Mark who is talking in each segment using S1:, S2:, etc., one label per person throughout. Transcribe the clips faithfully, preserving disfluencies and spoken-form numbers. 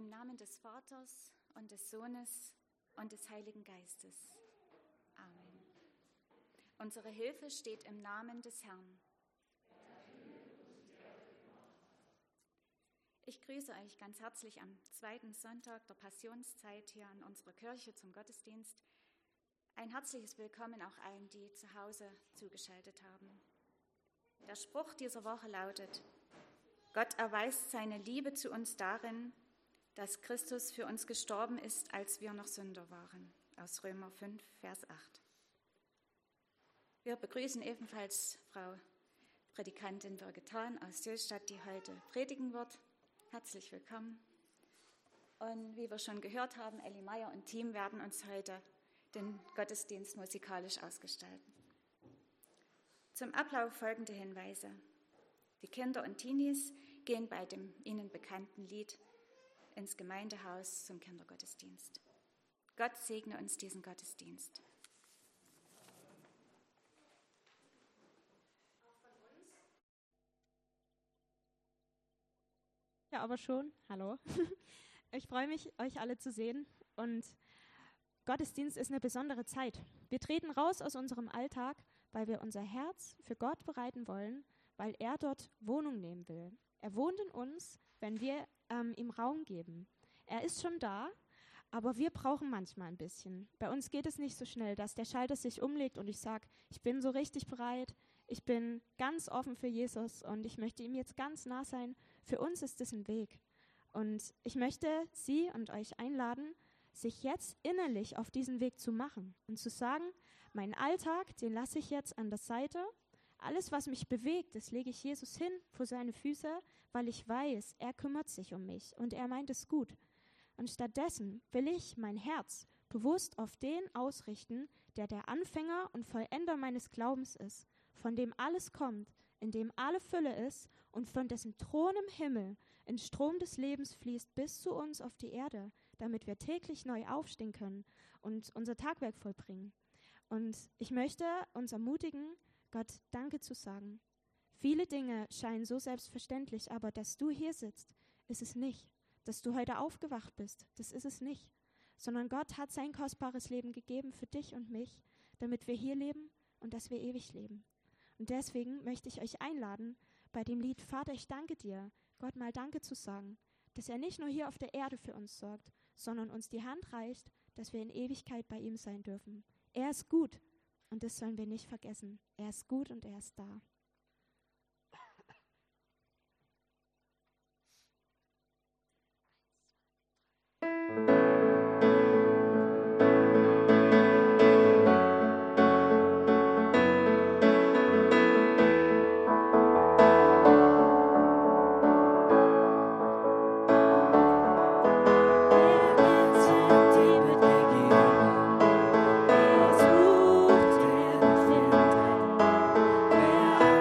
S1: Im Namen des Vaters und des Sohnes und des Heiligen Geistes. Amen. Unsere Hilfe steht im Namen des Herrn. Ich grüße euch ganz herzlich am zweiten Sonntag der Passionszeit hier in unserer Kirche zum Gottesdienst. Ein herzliches Willkommen auch allen, die zu Hause zugeschaltet haben. Der Spruch dieser Woche lautet: Gott erweist seine Liebe zu uns darin, dass Christus für uns gestorben ist, als wir noch Sünder waren. Aus Römer fünf, Vers acht. Wir begrüßen ebenfalls Frau Prädikantin Birgit Hahn aus Sülstadt, die heute predigen wird. Herzlich willkommen. Und wie wir schon gehört haben, Elli Meyer und Team werden uns heute den Gottesdienst musikalisch ausgestalten. Zum Ablauf folgende Hinweise. Die Kinder und Teenies gehen bei dem ihnen bekannten Lied ins Gemeindehaus zum Kindergottesdienst. Gott segne uns diesen Gottesdienst.
S2: Ja, aber schon. Hallo. Ich freue mich, euch alle zu sehen. Und Gottesdienst ist eine besondere Zeit. Wir treten raus aus unserem Alltag, weil wir unser Herz für Gott bereiten wollen, weil er dort Wohnung nehmen will. Er wohnt in uns, wenn wir ähm, ihm Raum geben. Er ist schon da, aber wir brauchen manchmal ein bisschen. Bei uns geht es nicht so schnell, dass der Schalter sich umlegt und ich sage, ich bin so richtig bereit, ich bin ganz offen für Jesus und ich möchte ihm jetzt ganz nah sein. Für uns ist es ein Weg. Und ich möchte Sie und euch einladen, sich jetzt innerlich auf diesen Weg zu machen und zu sagen, meinen Alltag, den lasse ich jetzt an der Seite. Alles, was mich bewegt, das lege ich Jesus hin vor seine Füße, weil ich weiß, er kümmert sich um mich und er meint es gut. Und stattdessen will ich mein Herz bewusst auf den ausrichten, der der Anfänger und Vollender meines Glaubens ist, von dem alles kommt, in dem alle Fülle ist und von dessen Thron im Himmel ein Strom des Lebens fließt bis zu uns auf die Erde, damit wir täglich neu aufstehen können und unser Tagwerk vollbringen. Und ich möchte uns ermutigen, Gott Danke zu sagen. Viele Dinge scheinen so selbstverständlich, aber dass du hier sitzt, ist es nicht. Dass du heute aufgewacht bist, das ist es nicht. Sondern Gott hat sein kostbares Leben gegeben für dich und mich, damit wir hier leben und dass wir ewig leben. Und deswegen möchte ich euch einladen, bei dem Lied Vater, ich danke dir, Gott mal Danke zu sagen, dass er nicht nur hier auf der Erde für uns sorgt, sondern uns die Hand reicht, dass wir in Ewigkeit bei ihm sein dürfen. Er ist gut. Und das sollen wir nicht vergessen. Er ist gut und er ist da.
S3: Wer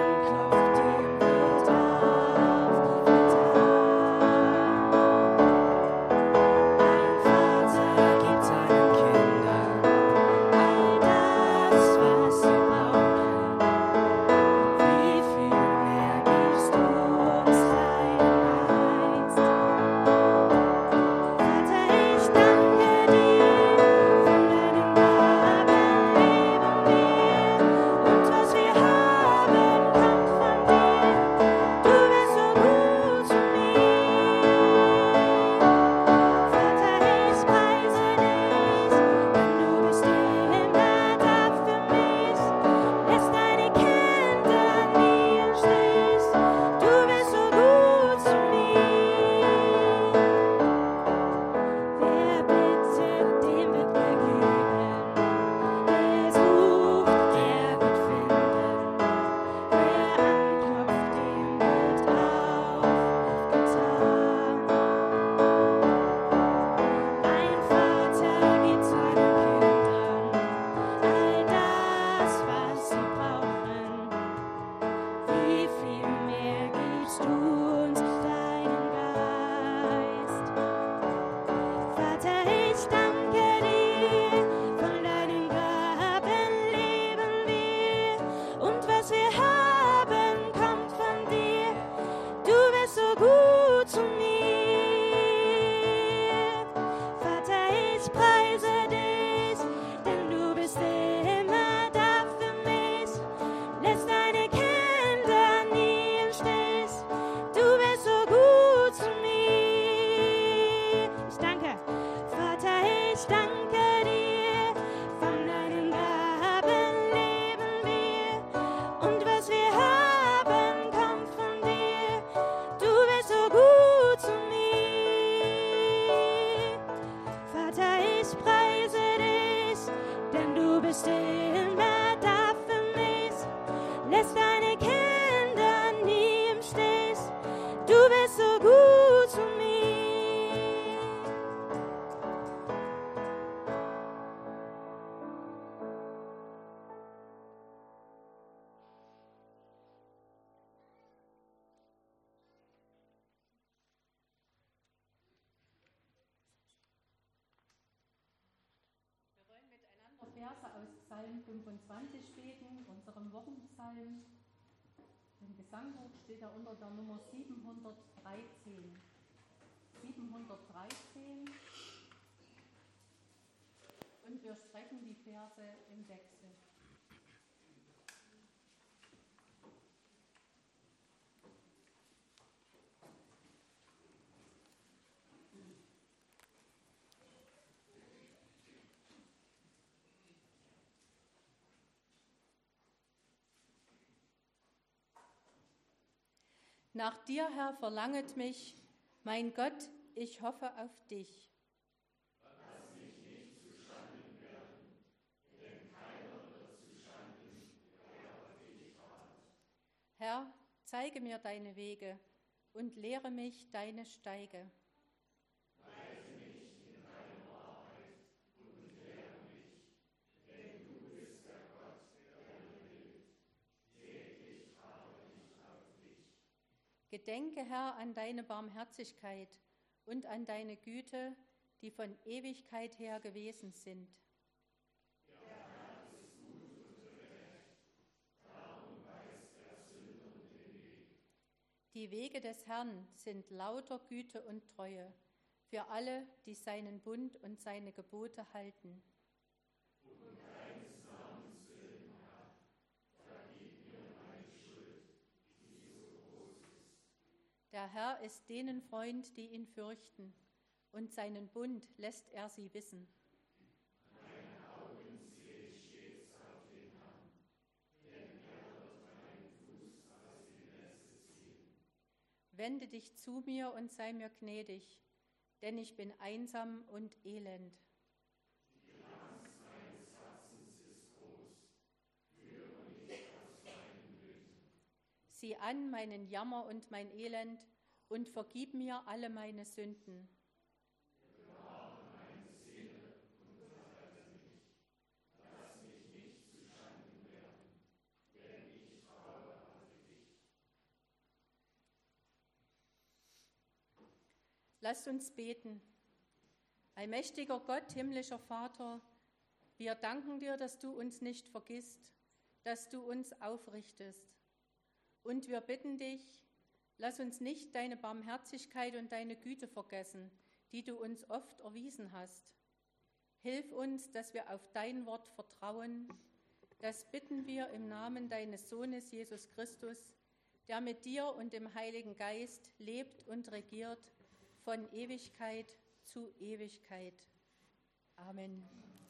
S3: Verse aus Psalm fünfundzwanzig beten, unserem Wochenpsalm. Im Gesangbuch steht er unter der Nummer siebenhundertdreizehn. siebenhundertdreizehn. Und wir sprechen die Verse im Wechsel. Nach dir, Herr, verlanget mich, mein Gott, ich hoffe auf dich.
S4: Lass mich nicht zustanden werden, denn keiner wird zustanden, der auf dich wartet.
S3: Herr, zeige mir deine Wege und lehre mich deine Steige.
S4: Leite mich in deine Wahrheit und lehre mich, denn du bist der Gott, der mir hilft. Täglich harre ich auf dich.
S3: Gedenke, Herr, an deine Barmherzigkeit und an deine Güte, die von Ewigkeit her gewesen sind.
S4: Der Herr ist gut und gerecht, darum weist er Sündern den Weg.
S3: Die Wege des Herrn sind lauter Güte und Treue für alle, die seinen Bund und seine Gebote halten.
S4: Um deines Namens willen, Herr, vergib mir meine Schuld, die so groß ist.
S3: Der Herr ist denen Freund, die ihn fürchten, und seinen Bund lässt er sie wissen.
S4: Meine Augen sehe ich stets auf den Herrn, denn er wird meinen Fuß aus dem Netze ziehen.
S3: Wende dich zu mir und sei mir gnädig, denn ich bin einsam und elend.
S4: Die Last meines Herzens ist groß, führe mich aus meinen Nöten.
S3: Sieh an meinen Jammer und mein Elend und vergib mir alle meine Sünden.
S4: Bewahre meine Seele und errette mich. Lass mich nicht zustanden werden, denn ich traue auf dich.
S3: Lasst uns beten. Allmächtiger Gott, himmlischer Vater, wir danken dir, dass du uns nicht vergisst, dass du uns aufrichtest. Und wir bitten dich, lass uns nicht deine Barmherzigkeit und deine Güte vergessen, die du uns oft erwiesen hast. Hilf uns, dass wir auf dein Wort vertrauen. Das bitten wir im Namen deines Sohnes Jesus Christus, der mit dir und dem Heiligen Geist lebt und regiert von Ewigkeit zu Ewigkeit. Amen.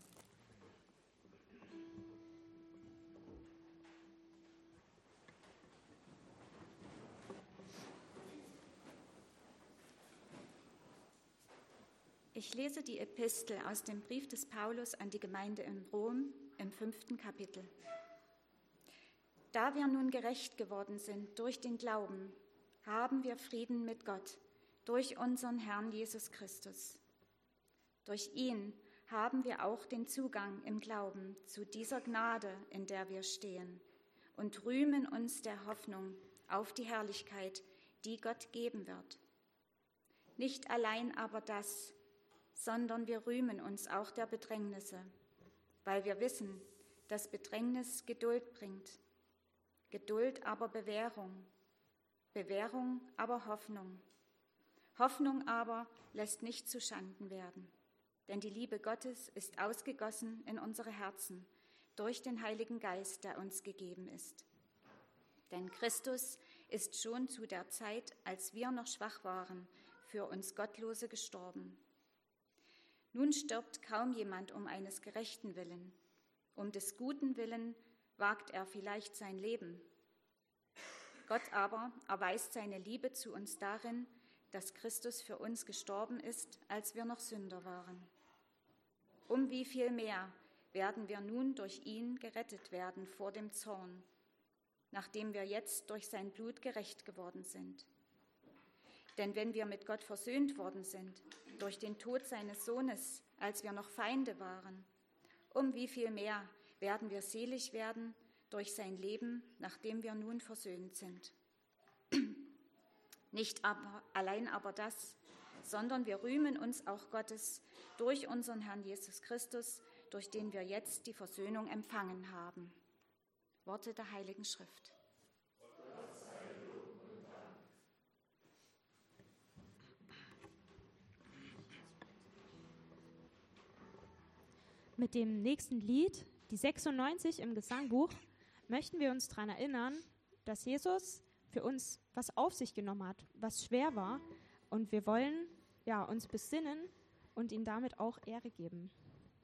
S1: Ich lese die Epistel aus dem Brief des Paulus an die Gemeinde in Rom im fünften Kapitel. Da wir nun gerecht geworden sind durch den Glauben, haben wir Frieden mit Gott durch unseren Herrn Jesus Christus. Durch ihn haben wir auch den Zugang im Glauben zu dieser Gnade, in der wir stehen, und rühmen uns der Hoffnung auf die Herrlichkeit, die Gott geben wird. Nicht allein aber das, sondern wir rühmen uns auch der Bedrängnisse, weil wir wissen, dass Bedrängnis Geduld bringt, Geduld aber Bewährung, Bewährung aber Hoffnung. Hoffnung aber lässt nicht zuschanden werden, denn die Liebe Gottes ist ausgegossen in unsere Herzen durch den Heiligen Geist, der uns gegeben ist. Denn Christus ist schon zu der Zeit, als wir noch schwach waren, für uns Gottlose gestorben. Nun stirbt kaum jemand um eines Gerechten willen. Um des Guten willen wagt er vielleicht sein Leben. Gott aber erweist seine Liebe zu uns darin, dass Christus für uns gestorben ist, als wir noch Sünder waren. Um wie viel mehr werden wir nun durch ihn gerettet werden vor dem Zorn, nachdem wir jetzt durch sein Blut gerecht geworden sind. Denn wenn wir mit Gott versöhnt worden sind, durch den Tod seines Sohnes, als wir noch Feinde waren, um wie viel mehr werden wir selig werden durch sein Leben, nachdem wir nun versöhnt sind. Nicht aber, allein aber das, sondern wir rühmen uns auch Gottes durch unseren Herrn Jesus Christus, durch den wir jetzt die Versöhnung empfangen haben. Worte der Heiligen Schrift.
S2: Mit dem nächsten Lied, die sechsundneunzig im Gesangbuch, möchten wir uns daran erinnern, dass Jesus für uns was auf sich genommen hat, was schwer war. Und wir wollen ja, uns besinnen und ihm damit auch Ehre geben.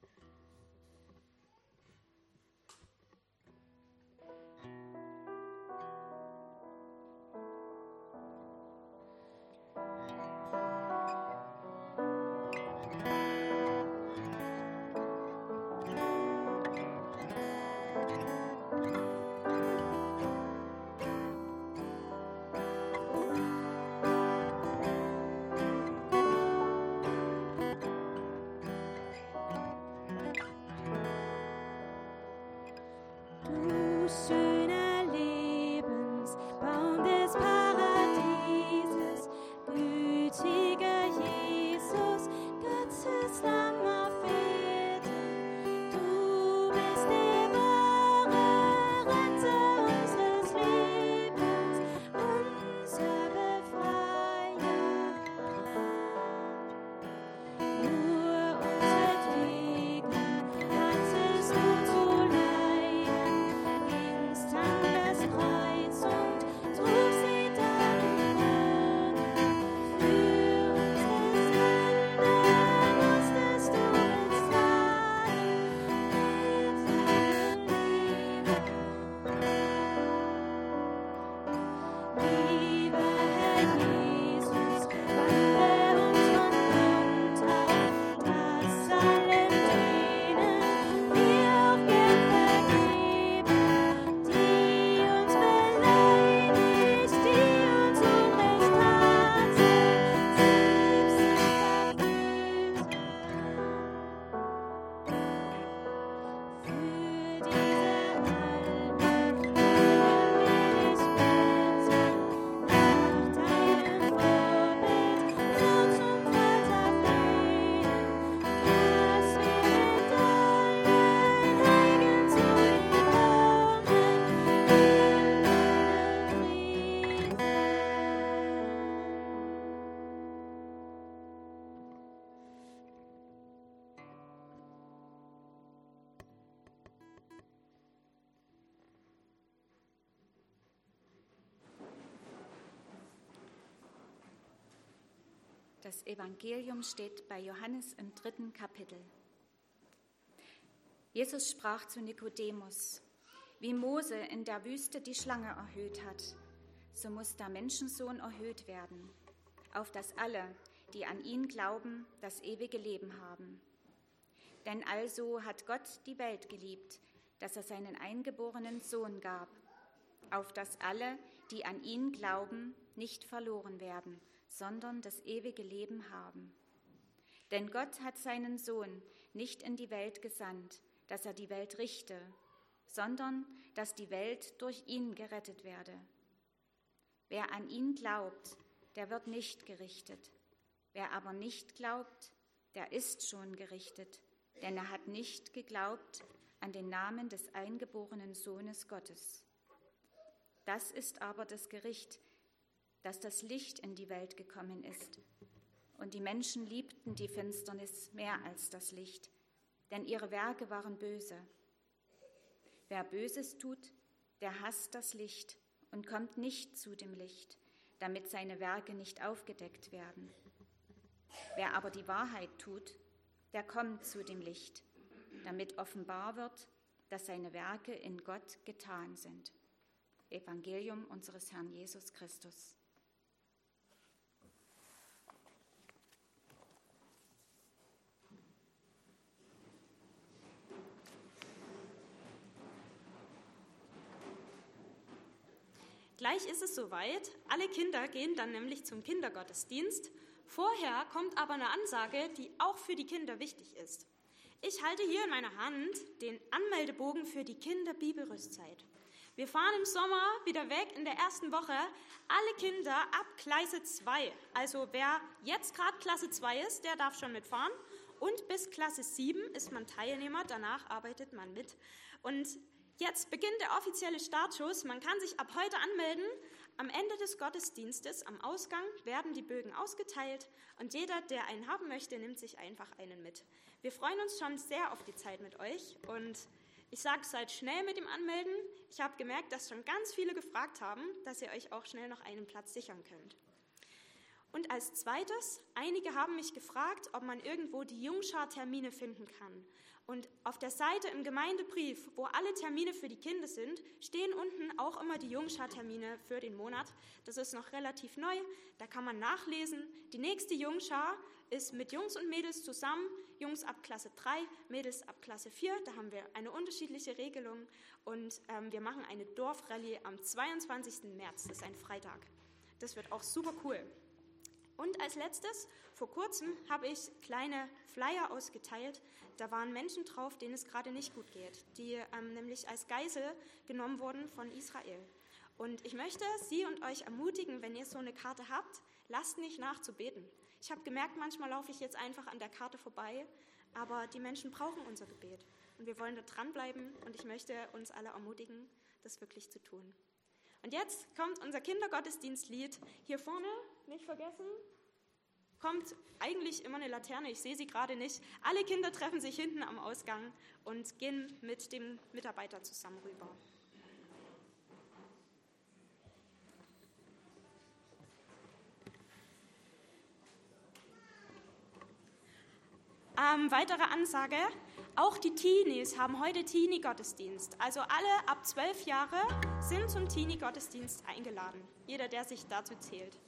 S1: Das Evangelium steht bei Johannes im dritten Kapitel. Jesus sprach zu Nikodemus: Wie Mose in der Wüste die Schlange erhöht hat, so muss der Menschensohn erhöht werden, auf dass alle, die an ihn glauben, das ewige Leben haben. Denn also hat Gott die Welt geliebt, dass er seinen eingeborenen Sohn gab, auf dass alle, die an ihn glauben, nicht verloren werden, sondern das ewige Leben haben. Denn Gott hat seinen Sohn nicht in die Welt gesandt, dass er die Welt richte, sondern dass die Welt durch ihn gerettet werde. Wer an ihn glaubt, der wird nicht gerichtet. Wer aber nicht glaubt, der ist schon gerichtet, denn er hat nicht geglaubt an den Namen des eingeborenen Sohnes Gottes. Das ist aber das Gericht, dass das Licht in die Welt gekommen ist. Und die Menschen liebten die Finsternis mehr als das Licht, denn ihre Werke waren böse. Wer Böses tut, der hasst das Licht und kommt nicht zu dem Licht, damit seine Werke nicht aufgedeckt werden. Wer aber die Wahrheit tut, der kommt zu dem Licht, damit offenbar wird, dass seine Werke in Gott getan sind. Evangelium unseres Herrn Jesus Christus.
S2: Gleich ist es soweit. Alle Kinder gehen dann nämlich zum Kindergottesdienst. Vorher kommt aber eine Ansage, die auch für die Kinder wichtig ist. Ich halte hier in meiner Hand den Anmeldebogen für die Kinderbibelrüstzeit. Wir fahren im Sommer wieder weg in der ersten Woche. Alle Kinder ab Klasse zwei. Also wer jetzt gerade Klasse zwei ist, der darf schon mitfahren. und bis Klasse sieben ist man Teilnehmer, danach arbeitet man mit. Und jetzt beginnt der offizielle Startschuss. Man kann sich ab heute anmelden. Am Ende des Gottesdienstes, am Ausgang, werden die Bögen ausgeteilt und jeder, der einen haben möchte, nimmt sich einfach einen mit. Wir freuen uns schon sehr auf die Zeit mit euch und ich sage, seid schnell mit dem Anmelden. Ich habe gemerkt, dass schon ganz viele gefragt haben, dass ihr euch auch schnell noch einen Platz sichern könnt. Und als zweites, einige haben mich gefragt, ob man irgendwo die Jungschar-Termine finden kann. Und auf der Seite im Gemeindebrief, wo alle Termine für die Kinder sind, stehen unten auch immer die Jungschar-Termine für den Monat. Das ist noch relativ neu, da kann man nachlesen. Die nächste Jungschar ist mit Jungs und Mädels zusammen, Jungs ab Klasse drei, Mädels ab Klasse vier. Da haben wir eine unterschiedliche Regelung und ähm, wir machen eine Dorfrallye am zweiundzwanzigsten März, das ist ein Freitag. Das wird auch super cool. Und als letztes, vor kurzem habe ich kleine Flyer ausgeteilt. Da waren Menschen drauf, denen es gerade nicht gut geht, die ähm, nämlich als Geisel genommen wurden von Israel. Und ich möchte Sie und euch ermutigen, wenn ihr so eine Karte habt, lasst nicht nach zu beten. Ich habe gemerkt, manchmal laufe ich jetzt einfach an der Karte vorbei, aber die Menschen brauchen unser Gebet. Und wir wollen da dranbleiben und ich möchte uns alle ermutigen, das wirklich zu tun. Und jetzt kommt unser Kindergottesdienstlied. Hier vorne, nicht vergessen, kommt eigentlich immer eine Laterne, ich sehe sie gerade nicht. Alle Kinder treffen sich hinten am Ausgang und gehen mit dem Mitarbeiter zusammen rüber. Ähm, weitere Ansage, auch die Teenies haben heute Teenie-Gottesdienst. Also alle ab zwölf Jahre sind zum Teenie-Gottesdienst eingeladen. Jeder, der sich dazu zählt.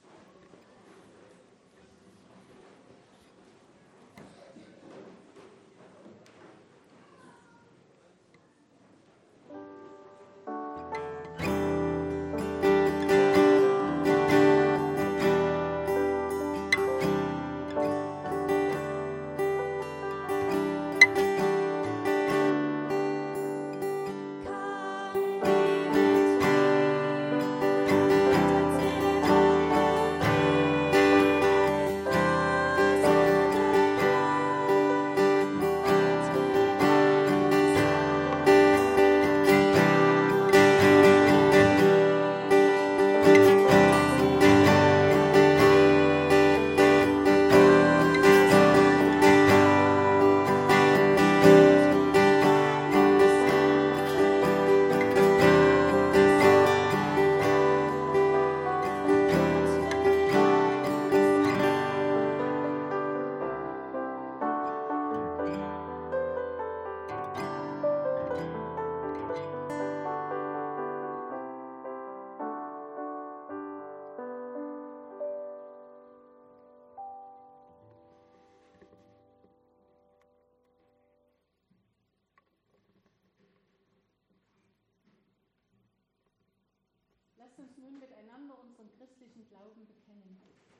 S3: Lasst uns nun miteinander unseren christlichen Glauben bekennen.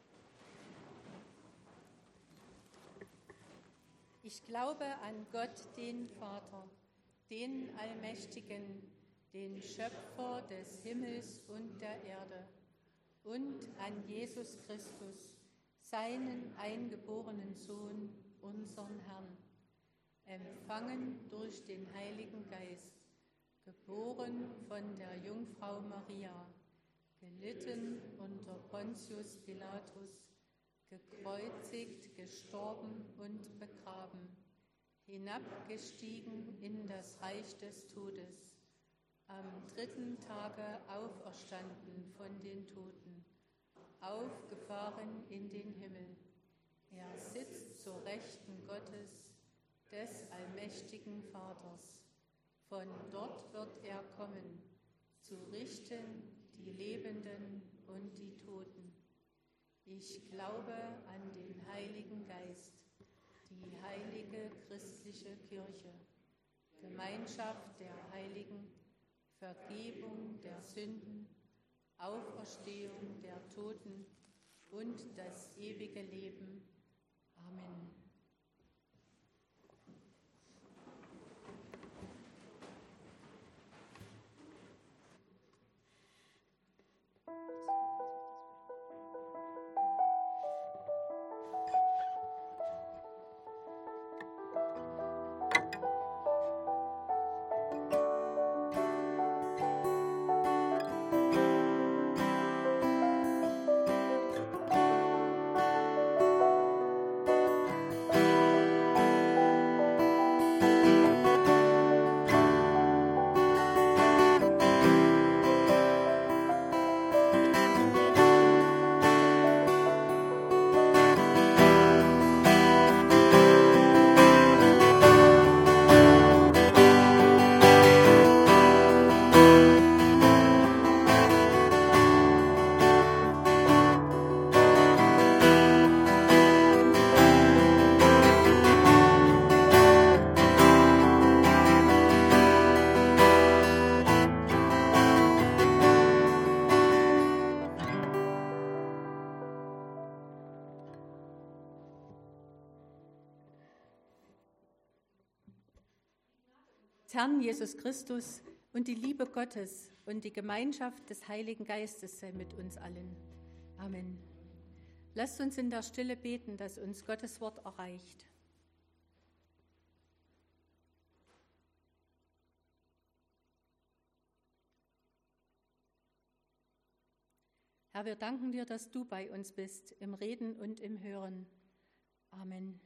S3: Ich glaube an Gott, den Vater, den Allmächtigen, den Schöpfer des Himmels und der Erde, und an Jesus Christus, seinen eingeborenen Sohn, unseren Herrn, empfangen durch den Heiligen Geist, geboren von der Jungfrau Maria, gelitten unter Pontius Pilatus, gekreuzigt, gestorben und begraben, hinabgestiegen in das Reich des Todes, am dritten Tage auferstanden von den Toten, aufgefahren in den Himmel. Er sitzt zur Rechten Gottes, des allmächtigen Vaters. Von dort wird er kommen, zu richten die Lebenden und die Toten. Ich glaube an den Heiligen Geist, die heilige christliche Kirche, Gemeinschaft der Heiligen, Vergebung der Sünden, Auferstehung der Toten und das ewige Leben. Amen. des Herrn Jesus Christus und die Liebe Gottes und die Gemeinschaft des Heiligen Geistes sei mit uns allen. Amen. Lasst uns in der Stille beten, dass uns Gottes Wort erreicht. Herr, wir danken dir, dass du bei uns bist, im Reden und im Hören. Amen.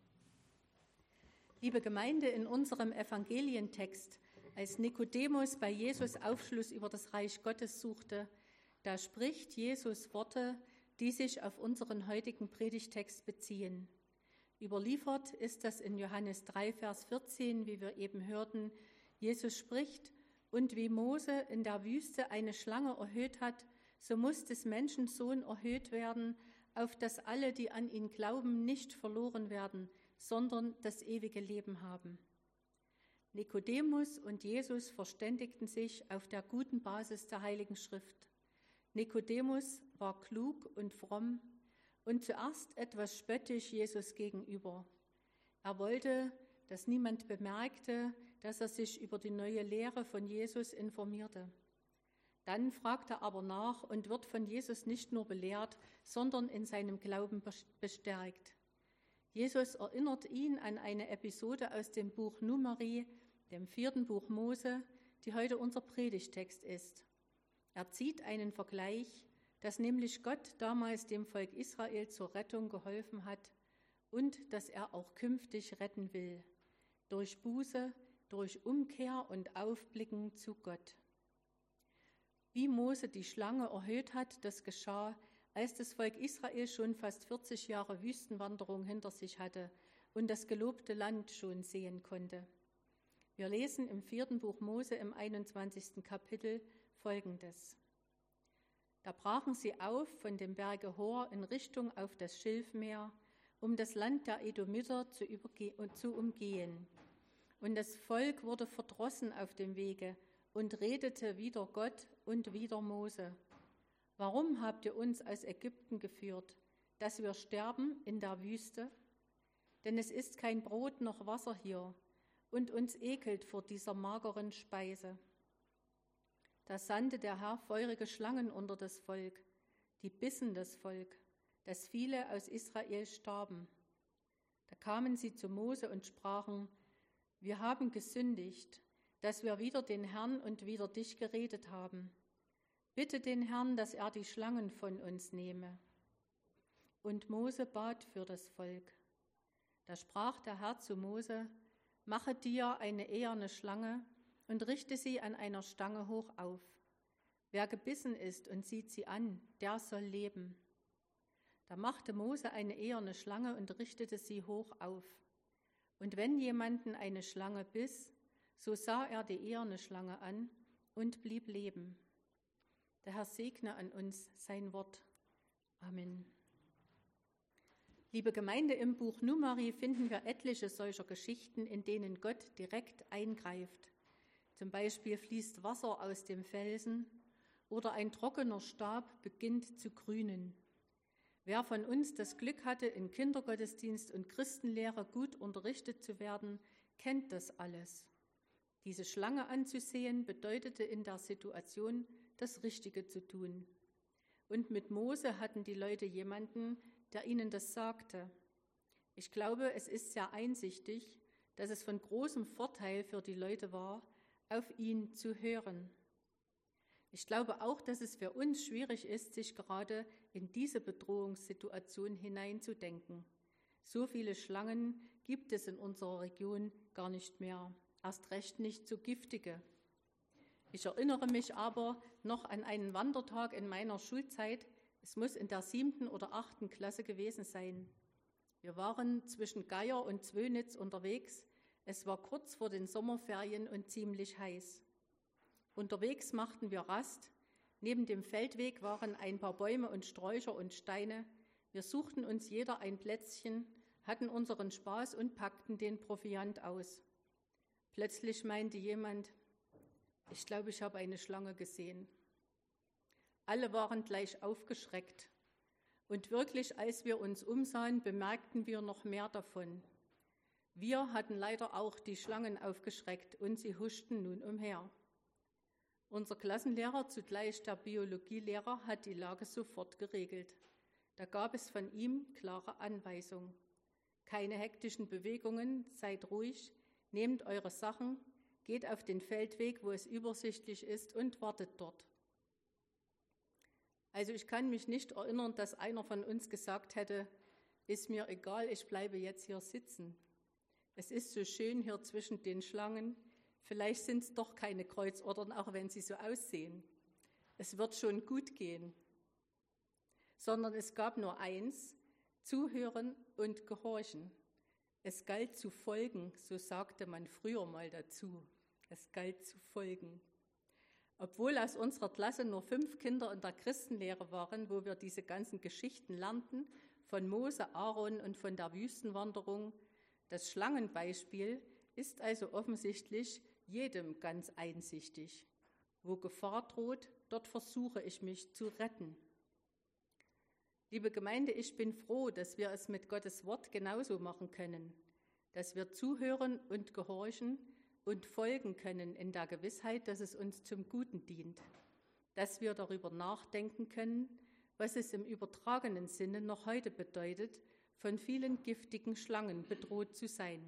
S3: Liebe Gemeinde, in unserem Evangelientext, als Nikodemus bei Jesus Aufschluss über das Reich Gottes suchte, da spricht Jesus Worte, die sich auf unseren heutigen Predigtext beziehen. Überliefert ist das in Johannes drei, Vers vierzehn, wie wir eben hörten. Jesus spricht, und wie Mose in der Wüste eine Schlange erhöht hat, so muss des Menschen Sohn erhöht werden, auf dass alle, die an ihn glauben, nicht verloren werden, sondern das ewige Leben haben. Nikodemus und Jesus verständigten sich auf der guten Basis der Heiligen Schrift. Nikodemus war klug und fromm und zuerst etwas spöttisch Jesus gegenüber. Er wollte, dass niemand bemerkte, dass er sich über die neue Lehre von Jesus informierte. Dann fragt er aber nach und wird von Jesus nicht nur belehrt, sondern in seinem Glauben bestärkt. Jesus erinnert ihn an eine Episode aus dem Buch Numeri, dem vierten Buch Mose, die heute unser Predigtext ist. Er zieht einen Vergleich, dass nämlich Gott damals dem Volk Israel zur Rettung geholfen hat und dass er auch künftig retten will, durch Buße, durch Umkehr und Aufblicken zu Gott. Wie Mose die Schlange erhöht hat, das geschah, als das Volk Israel schon fast vierzig Jahre Wüstenwanderung hinter sich hatte und das gelobte Land schon sehen konnte. Wir lesen im vierten Buch Mose im einundzwanzigsten Kapitel Folgendes. Da brachen sie auf von dem Berge Hor in Richtung auf das Schilfmeer, um das Land der Edomiter zu, überge- zu umgehen. Und das Volk wurde verdrossen auf dem Wege und redete wider Gott und wider Mose. Warum habt ihr uns aus Ägypten geführt, dass wir sterben in der Wüste? Denn es ist kein Brot noch Wasser hier, und uns ekelt vor dieser mageren Speise. Da sandte der Herr feurige Schlangen unter das Volk, die bissen das Volk, dass viele aus Israel starben. Da kamen sie zu Mose und sprachen, wir haben gesündigt, dass wir wider den Herrn und wider dich geredet haben. Bitte den Herrn, dass er die Schlangen von uns nehme. Und Mose bat für das Volk. Da sprach der Herr zu Mose, mache dir eine eherne Schlange und richte sie an einer Stange hoch auf. Wer gebissen ist und sieht sie an, der soll leben. Da machte Mose eine eherne Schlange und richtete sie hoch auf. Und wenn jemanden eine Schlange biss, so sah er die eherne Schlange an und blieb leben. Der Herr segne an uns sein Wort. Amen. Liebe Gemeinde, im Buch Numeri finden wir etliche solcher Geschichten, in denen Gott direkt eingreift. Zum Beispiel fließt Wasser aus dem Felsen oder ein trockener Stab beginnt zu grünen. Wer von uns das Glück hatte, in Kindergottesdienst und Christenlehre gut unterrichtet zu werden, kennt das alles. Diese Schlange anzusehen bedeutete in der Situation, das Richtige zu tun. Und mit Mose hatten die Leute jemanden, der ihnen das sagte. Ich glaube, es ist sehr einsichtig, dass es von großem Vorteil für die Leute war, auf ihn zu hören. Ich glaube auch, dass es für uns schwierig ist, sich gerade in diese Bedrohungssituation hineinzudenken. So viele Schlangen gibt es in unserer Region gar nicht mehr, erst recht nicht so giftige. Ich erinnere mich aber noch an einen Wandertag in meiner Schulzeit. Es muss in der siebten oder achten Klasse gewesen sein. Wir waren zwischen Geier und Zwönitz unterwegs. Es war kurz vor den Sommerferien und ziemlich heiß. Unterwegs machten wir Rast. Neben dem Feldweg waren ein paar Bäume und Sträucher und Steine. Wir suchten uns jeder ein Plätzchen, hatten unseren Spaß und packten den Proviant aus. Plötzlich meinte jemand, ich glaube, ich habe eine Schlange gesehen. Alle waren gleich aufgeschreckt. Und wirklich, als wir uns umsahen, bemerkten wir noch mehr davon. Wir hatten leider auch die Schlangen aufgeschreckt und sie huschten nun umher. Unser Klassenlehrer, zugleich der Biologielehrer, hat die Lage sofort geregelt. Da gab es von ihm klare Anweisungen. Keine hektischen Bewegungen, seid ruhig, nehmt eure Sachen, geht auf den Feldweg, wo es übersichtlich ist und wartet dort. Also ich kann mich nicht erinnern, dass einer von uns gesagt hätte, ist mir egal, ich bleibe jetzt hier sitzen. Es ist so schön hier zwischen den Schlangen, vielleicht sind es doch keine Kreuzordern, auch wenn sie so aussehen. Es wird schon gut gehen. Sondern es gab nur eins, zuhören und gehorchen. Es galt zu folgen, so sagte man früher mal dazu. Es galt zu folgen. Obwohl aus unserer Klasse nur fünf Kinder in der Christenlehre waren, wo wir diese ganzen Geschichten lernten, von Mose, Aaron und von der Wüstenwanderung, das Schlangenbeispiel ist also offensichtlich jedem ganz einsichtig. Wo Gefahr droht, dort versuche ich mich zu retten. Liebe Gemeinde, ich bin froh, dass wir es mit Gottes Wort genauso machen können, dass wir zuhören und gehorchen und folgen können in der Gewissheit, dass es uns zum Guten dient, dass wir darüber nachdenken können, was es im übertragenen Sinne noch heute bedeutet, von vielen giftigen Schlangen bedroht zu sein.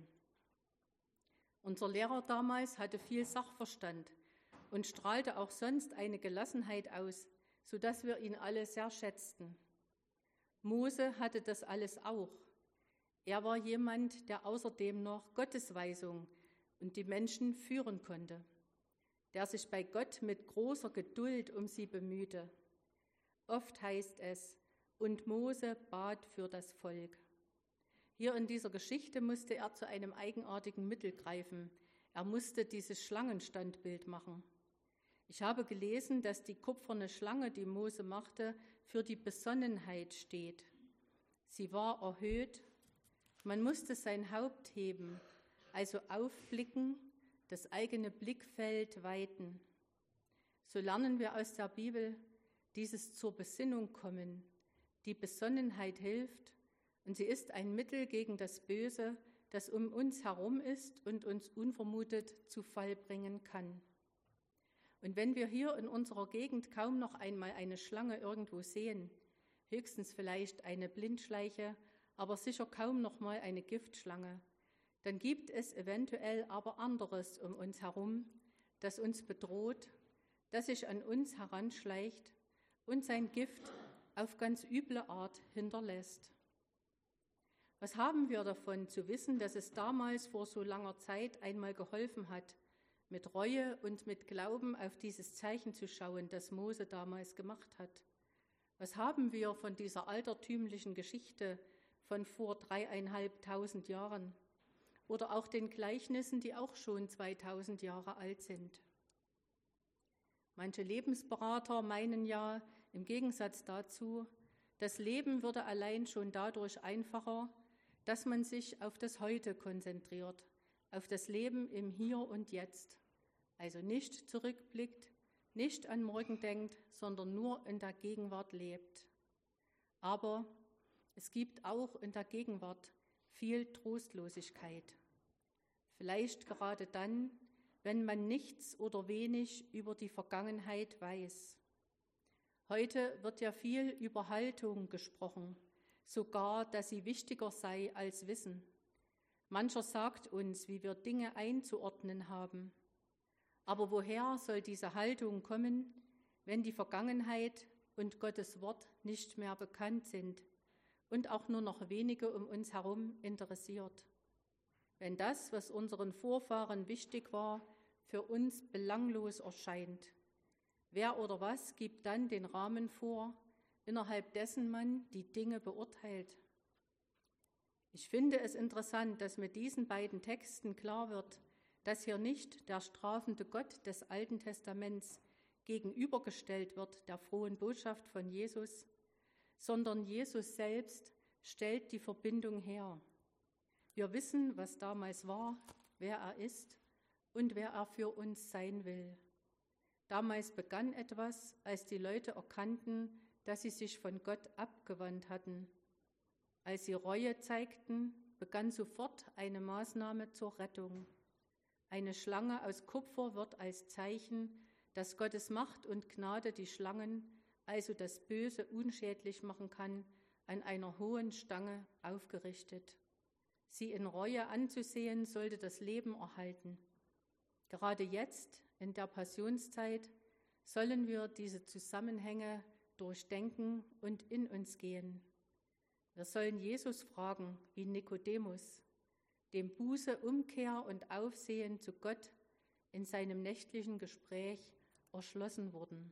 S3: Unser Lehrer damals hatte viel Sachverstand und strahlte auch sonst eine Gelassenheit aus, sodass wir ihn alle sehr schätzten. Mose hatte das alles auch. Er war jemand, der außerdem noch Gottesweisung und die Menschen führen konnte, der sich bei Gott mit großer Geduld um sie bemühte. Oft heißt es, und Mose bat für das Volk. Hier in dieser Geschichte musste er zu einem eigenartigen Mittel greifen. Er musste dieses Schlangenstandbild machen. Ich habe gelesen, dass die kupferne Schlange, die Mose machte, für die Besonnenheit steht. Sie war erhöht. Man musste sein Haupt heben, also aufblicken, das eigene Blickfeld weiten. So lernen wir aus der Bibel, dieses zur Besinnung kommen. Die Besonnenheit hilft und sie ist ein Mittel gegen das Böse, das um uns herum ist und uns unvermutet zu Fall bringen kann. Und wenn wir hier in unserer Gegend kaum noch einmal eine Schlange irgendwo sehen, höchstens vielleicht eine Blindschleiche, aber sicher kaum noch mal eine Giftschlange, dann gibt es eventuell aber anderes um uns herum, das uns bedroht, das sich an uns heranschleicht und sein Gift auf ganz üble Art hinterlässt. Was haben wir davon, zu wissen, dass es damals vor so langer Zeit einmal geholfen hat, mit Reue und mit Glauben auf dieses Zeichen zu schauen, das Mose damals gemacht hat? Was haben wir von dieser altertümlichen Geschichte von vor dreieinhalbtausend Jahren oder auch den Gleichnissen, die auch schon zweitausend Jahre alt sind? Manche Lebensberater meinen ja, im Gegensatz dazu, das Leben würde allein schon dadurch einfacher, dass man sich auf das Heute konzentriert, auf das Leben im Hier und Jetzt, also nicht zurückblickt, nicht an morgen denkt, sondern nur in der Gegenwart lebt. Aber es gibt auch in der Gegenwart viel Trostlosigkeit. Vielleicht gerade dann, wenn man nichts oder wenig über die Vergangenheit weiß. Heute wird ja viel über Haltung gesprochen, sogar, dass sie wichtiger sei als Wissen. Mancher sagt uns, wie wir Dinge einzuordnen haben. Aber woher soll diese Haltung kommen, wenn die Vergangenheit und Gottes Wort nicht mehr bekannt sind und auch nur noch wenige um uns herum interessiert? Wenn das, was unseren Vorfahren wichtig war, für uns belanglos erscheint, wer oder was gibt dann den Rahmen vor, innerhalb dessen man die Dinge beurteilt? Ich finde es interessant, dass mit diesen beiden Texten klar wird, dass hier nicht der strafende Gott des Alten Testaments gegenübergestellt wird der frohen Botschaft von Jesus, sondern Jesus selbst stellt die Verbindung her. Wir wissen, was damals war, wer er ist und wer er für uns sein will. Damals begann etwas, als die Leute erkannten, dass sie sich von Gott abgewandt hatten, als sie Reue zeigten begann sofort eine Maßnahme zur Rettung. Eine Schlange aus Kupfer wird als Zeichen, dass Gottes Macht und Gnade die Schlangen, also das Böse, unschädlich machen kann, an einer hohen Stange aufgerichtet. Sie in Reue anzusehen, sollte das Leben erhalten. Gerade jetzt, in der Passionszeit, sollen wir diese Zusammenhänge durchdenken und in uns gehen. Wir sollen Jesus fragen, wie Nikodemus, dem Buße, Umkehr und Aufsehen zu Gott in seinem nächtlichen Gespräch erschlossen wurden.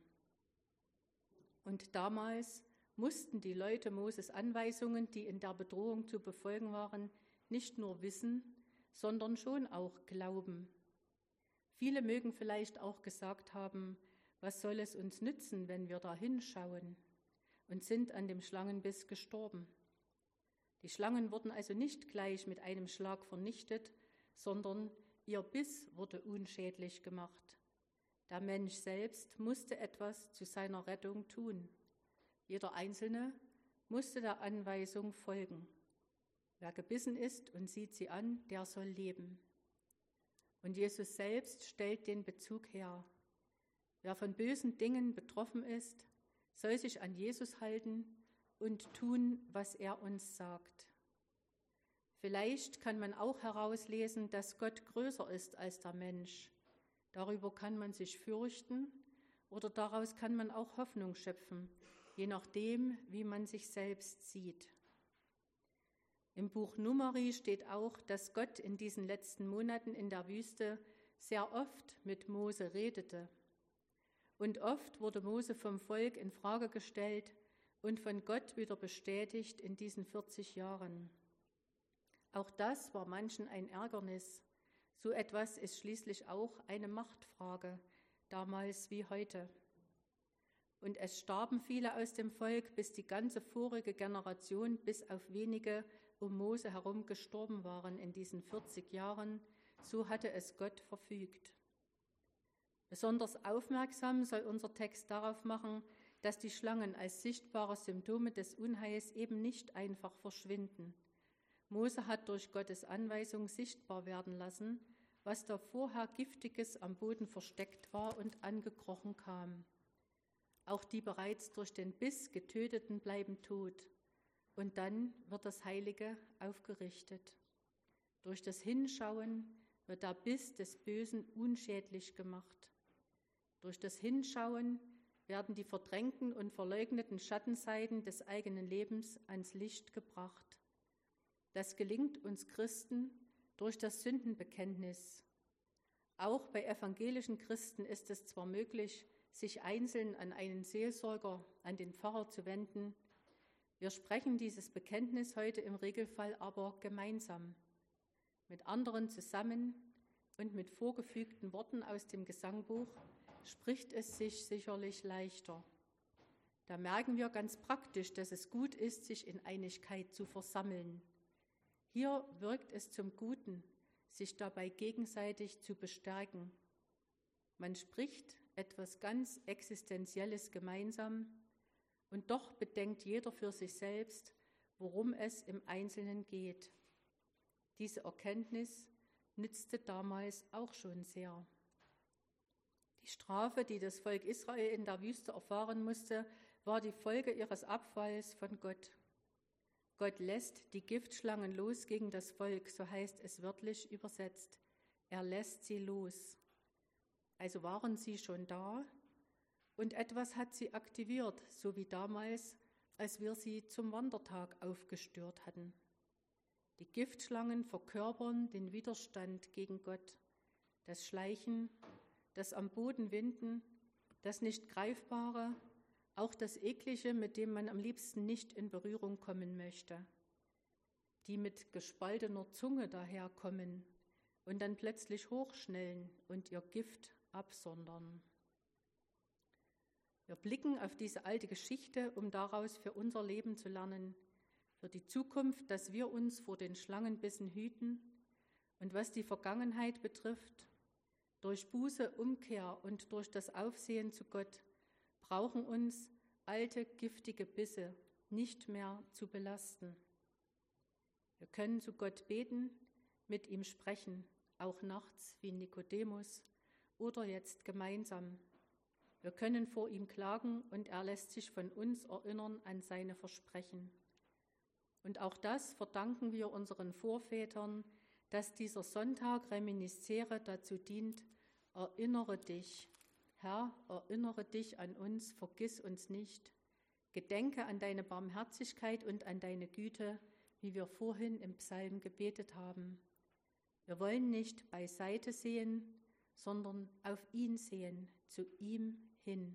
S3: Und damals mussten die Leute Moses Anweisungen, die in der Bedrohung zu befolgen waren, nicht nur wissen, sondern schon auch glauben. Viele mögen vielleicht auch gesagt haben, was soll es uns nützen, wenn wir da hinschauen, und sind an dem Schlangenbiss gestorben. Die Schlangen wurden also nicht gleich mit einem Schlag vernichtet, sondern ihr Biss wurde unschädlich gemacht. Der Mensch selbst musste etwas zu seiner Rettung tun. Jeder Einzelne musste der Anweisung folgen. Wer gebissen ist und sieht sie an, der soll leben. Und Jesus selbst stellt den Bezug her. Wer von bösen Dingen betroffen ist, soll sich an Jesus halten und tun, was er uns sagt. Vielleicht kann man auch herauslesen, dass Gott größer ist als der Mensch. Darüber kann man sich fürchten oder daraus kann man auch Hoffnung schöpfen, je nachdem, wie man sich selbst sieht. Im Buch Numeri steht auch, dass Gott in diesen letzten Monaten in der Wüste sehr oft mit Mose redete. Und oft wurde Mose vom Volk in Frage gestellt und von Gott wieder bestätigt in diesen vierzig Jahren. Auch das war manchen ein Ärgernis. So etwas ist schließlich auch eine Machtfrage, damals wie heute. Und es starben viele aus dem Volk, bis die ganze vorige Generation bis auf wenige um Mose herum gestorben waren in diesen vierzig Jahren. So hatte es Gott verfügt. Besonders aufmerksam soll unser Text darauf machen, dass die Schlangen als sichtbare Symptome des Unheils eben nicht einfach verschwinden. Mose hat durch Gottes Anweisung sichtbar werden lassen, was da vorher Giftiges am Boden versteckt war und angekrochen kam. Auch die bereits durch den Biss Getöteten bleiben tot. Und dann wird das Heilige aufgerichtet. Durch das Hinschauen wird der Biss des Bösen unschädlich gemacht. Durch das Hinschauen werden die verdrängten und verleugneten Schattenseiten des eigenen Lebens ans Licht gebracht. Das gelingt uns Christen durch das Sündenbekenntnis. Auch bei evangelischen Christen ist es zwar möglich, sich einzeln an einen Seelsorger, an den Pfarrer zu wenden. Wir sprechen dieses Bekenntnis heute im Regelfall aber gemeinsam, mit anderen zusammen und mit vorgefügten Worten aus dem Gesangbuch spricht es sich sicherlich leichter. Da merken wir ganz praktisch, dass es gut ist, sich in Einigkeit zu versammeln. Hier wirkt es zum Guten, sich dabei gegenseitig zu bestärken. Man spricht etwas ganz Existenzielles gemeinsam und doch bedenkt jeder für sich selbst, worum es im Einzelnen geht. Diese Erkenntnis nützte damals auch schon sehr. Die Strafe, die das Volk Israel in der Wüste erfahren musste, war die Folge ihres Abfalls von Gott. Gott lässt die Giftschlangen los gegen das Volk, so heißt es wörtlich übersetzt. Er lässt sie los. Also waren sie schon da und etwas hat sie aktiviert, so wie damals, als wir sie zum Wandertag aufgestört hatten. Die Giftschlangen verkörpern den Widerstand gegen Gott, das Schleichen, das am Boden winden, das nicht Greifbare, auch das Eklige, mit dem man am liebsten nicht in Berührung kommen möchte, die mit gespaltener Zunge daherkommen und dann plötzlich hochschnellen und ihr Gift absondern. Wir blicken auf diese alte Geschichte, um daraus für unser Leben zu lernen, für die Zukunft, dass wir uns vor den Schlangenbissen hüten und was die Vergangenheit betrifft, durch Buße, Umkehr und durch das Aufsehen zu Gott brauchen uns alte, giftige Bisse nicht mehr zu belasten. Wir können zu Gott beten, mit ihm sprechen, auch nachts wie Nikodemus oder jetzt gemeinsam. Wir können vor ihm klagen und er lässt sich von uns erinnern an seine Versprechen. Und auch das verdanken wir unseren Vorvätern, dass dieser Sonntag Reminiscere dazu dient: Erinnere dich, Herr, erinnere dich an uns, vergiss uns nicht. Gedenke an deine Barmherzigkeit und an deine Güte, wie wir vorhin im Psalm gebetet haben. Wir wollen nicht beiseite sehen, sondern auf ihn sehen, zu ihm hin.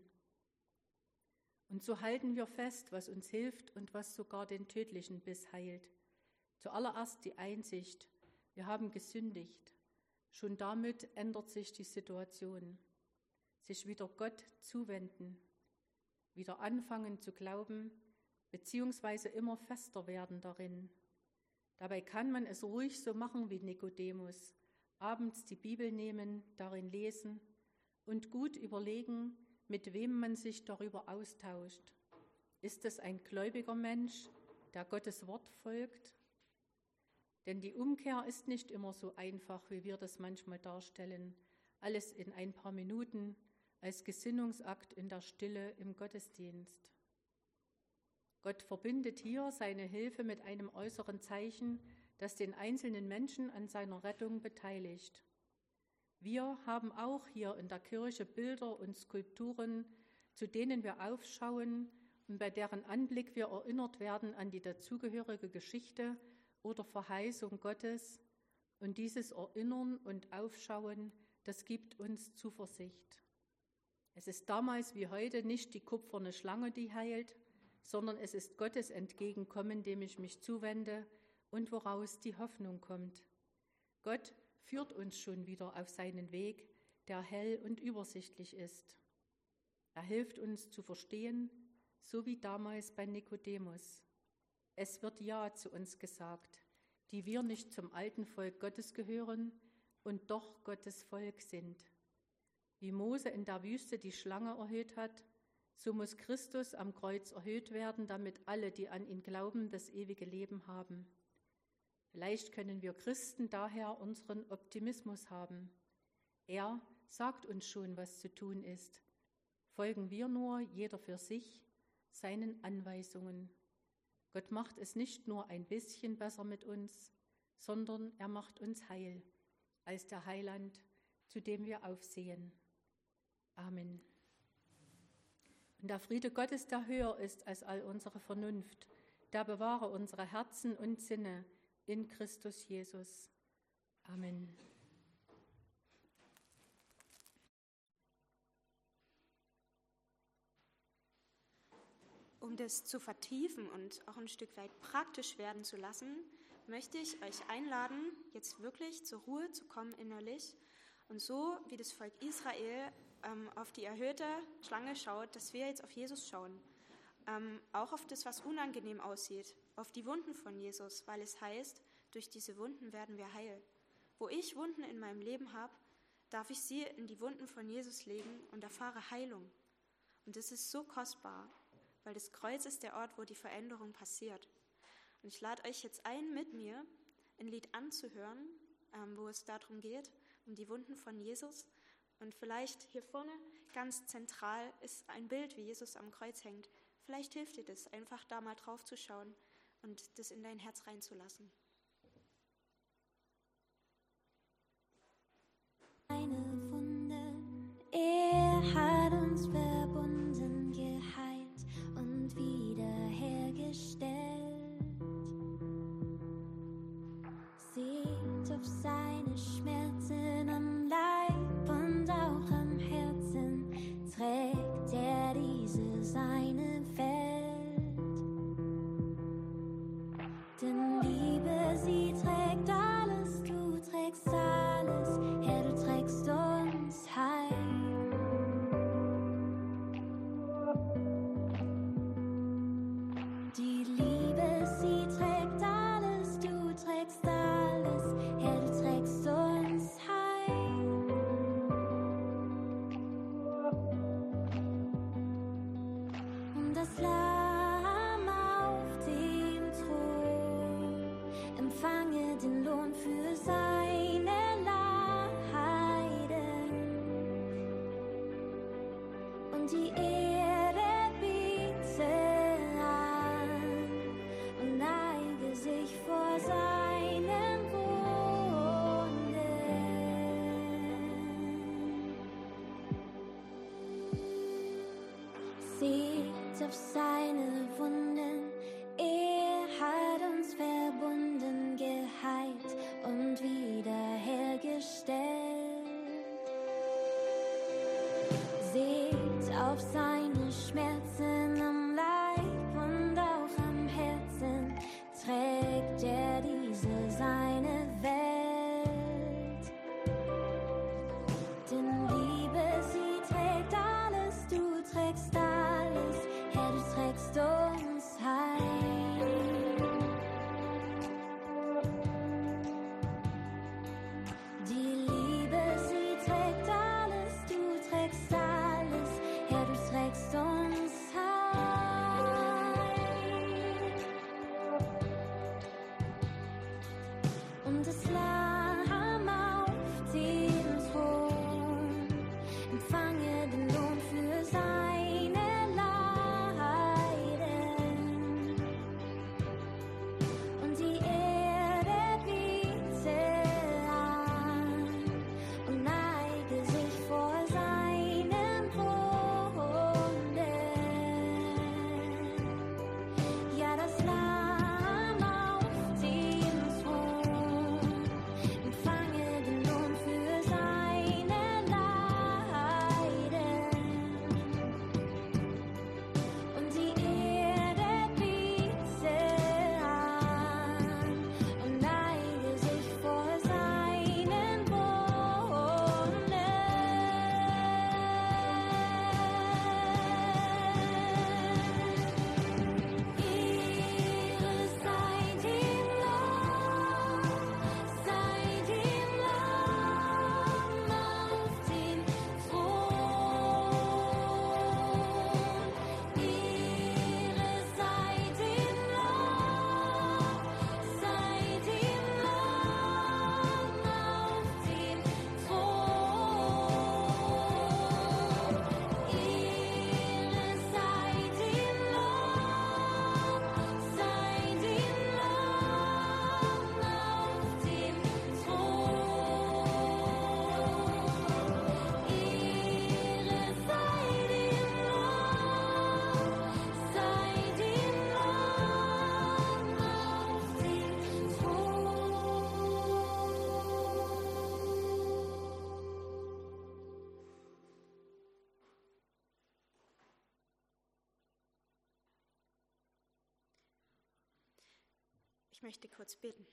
S3: Und so halten wir fest, was uns hilft und was sogar den tödlichen Biss heilt. Zuallererst die Einsicht: Wir haben gesündigt. Schon damit ändert sich die Situation. Sich wieder Gott zuwenden, wieder anfangen zu glauben, beziehungsweise immer fester werden darin. Dabei kann man es ruhig so machen wie Nikodemus: abends die Bibel nehmen, darin lesen und gut überlegen, mit wem man sich darüber austauscht. Ist es ein gläubiger Mensch, der Gottes Wort folgt? Denn die Umkehr ist nicht immer so einfach, wie wir das manchmal darstellen. Alles in ein paar Minuten, als Gesinnungsakt in der Stille im Gottesdienst. Gott verbindet hier seine Hilfe mit einem äußeren Zeichen, das den einzelnen Menschen an seiner Rettung beteiligt. Wir haben auch hier in der Kirche Bilder und Skulpturen, zu denen wir aufschauen und bei deren Anblick wir erinnert werden an die dazugehörige Geschichte oder Verheißung Gottes. Und dieses Erinnern und Aufschauen, das gibt uns Zuversicht. Es ist damals wie heute nicht die kupferne Schlange, die heilt, sondern es ist Gottes Entgegenkommen, dem ich mich zuwende und woraus die Hoffnung kommt. Gott führt uns schon wieder auf seinen Weg, der hell und übersichtlich ist. Er hilft uns zu verstehen, so wie damals bei Nikodemus. Es wird Ja zu uns gesagt, die wir nicht zum alten Volk Gottes gehören und doch Gottes Volk sind. Wie Mose in der Wüste die Schlange erhöht hat, so muss Christus am Kreuz erhöht werden, damit alle, die an ihn glauben, das ewige Leben haben. Vielleicht können wir Christen daher unseren Optimismus haben. Er sagt uns schon, was zu tun ist. Folgen wir nur, jeder für sich, seinen Anweisungen. Gott macht es nicht nur ein bisschen besser mit uns, sondern er macht uns heil, als der Heiland, zu dem wir aufsehen. Amen. Und der Friede Gottes, der höher ist als all unsere Vernunft, der bewahre unsere Herzen und Sinne in Christus Jesus. Amen.
S2: Um das zu vertiefen und auch ein Stück weit praktisch werden zu lassen, möchte ich euch einladen, jetzt wirklich zur Ruhe zu kommen innerlich und so wie das Volk Israel ähm, auf die erhöhte Schlange schaut, dass wir jetzt auf Jesus schauen. Ähm, auch auf das, was unangenehm aussieht, auf die Wunden von Jesus, weil es heißt, durch diese Wunden werden wir heil. Wo ich Wunden in meinem Leben habe, darf ich sie in die Wunden von Jesus legen und erfahre Heilung. Und das ist so kostbar, weil das Kreuz ist der Ort, wo die Veränderung passiert. Und ich lade euch jetzt ein, mit mir ein Lied anzuhören, ähm, wo es darum geht, um die Wunden von Jesus. Und vielleicht hier vorne ganz zentral ist ein Bild, wie Jesus am Kreuz hängt. Vielleicht hilft dir das, einfach da mal drauf zu schauen und das in dein Herz reinzulassen.
S5: Eine Wunde, er hat uns verbunden, geheilt und wiederhergestellt. Seht auf seine Schmerzen am Leib und auch am Herzen, trägt er diese seine Welt. Denn Liebe, sie trägt alles, du trägst alles, Herr, du trägst uns heim. Die Liebe, sie trägt alles, du trägst alles, Herr, du trägst uns heim. Und das Lamm auf dem Thron empfängt den Lohn für seine Leiden. Und die Erde biete an und neige sich vor seinen Wunden. Seht auf seine Wunden, er hat uns verbunden, geheilt und wiederhergestellt. Seht auf seine Schmerzen am Leib und auch am Herzen, trägt er diese seine Welt. Denn Liebe, sie trägt alles, du trägst alles, Herr, du trägst uns heim. Die Liebe, sie trägt alles, du trägst alles, Herr, du trägst uns heim. Und das Lamm auf dem Thron empfange den Lohn für seine Leiden. Und die Erde biete an und neige sich vor seinen Wunden. Ja, das Lamm auf dem Thron empfange den Lohn für seine Leiden. Und die Erde biete an und neige sich vor seinen Wunden. Ehre sei dem Lamm, sei dem Lamm auf dem Thron. Ehre sei dem Lamm, sei dem Lamm auf dem Thron. Ehre sei dem Lamm, sei dem Lamm auf dem Thron. Ehre sei dem Lamm, sei dem Lamm auf dem
S1: Ich möchte kurz beten.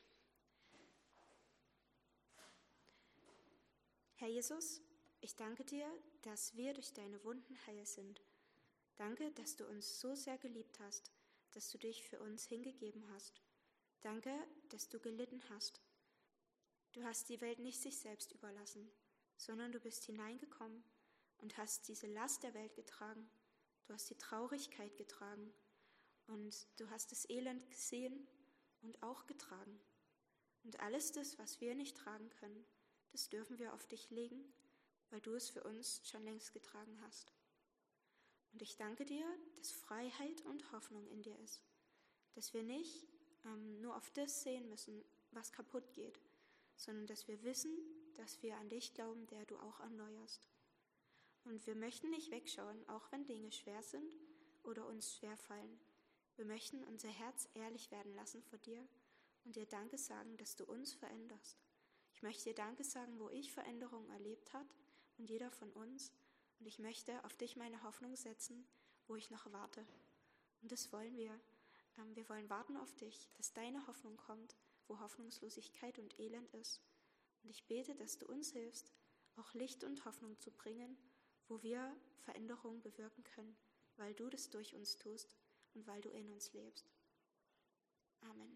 S1: Herr Jesus, ich danke dir, dass wir durch deine Wunden heil sind. Danke, dass du uns so sehr geliebt hast, dass du dich für uns hingegeben hast. Danke, dass du gelitten hast. Du hast die Welt nicht sich selbst überlassen, sondern du bist hineingekommen und hast diese Last der Welt getragen. Du hast die Traurigkeit getragen und du hast das Elend gesehen und auch getragen. Und alles das, was wir nicht tragen können, das dürfen wir auf dich legen, weil du es für uns schon längst getragen hast. Und ich danke dir, dass Freiheit und Hoffnung in dir ist, dass wir nicht ähm, nur auf das sehen müssen, was kaputt geht, sondern dass wir wissen, dass wir an dich glauben, der du auch erneuerst. Und wir möchten nicht wegschauen, auch wenn Dinge schwer sind oder uns schwerfallen. Wir möchten unser Herz ehrlich werden lassen vor dir und dir Danke sagen, dass du uns veränderst. Ich möchte dir Danke sagen, wo ich Veränderungen erlebt habe und jeder von uns. Und ich möchte auf dich meine Hoffnung setzen, wo ich noch warte. Und das wollen wir. Ähm, wir wollen warten auf dich, dass deine Hoffnung kommt, wo Hoffnungslosigkeit und Elend ist. Und ich bete, dass du uns hilfst, auch Licht und Hoffnung zu bringen, wo wir Veränderungen bewirken können, weil du das durch uns tust und weil du in uns lebst. Amen.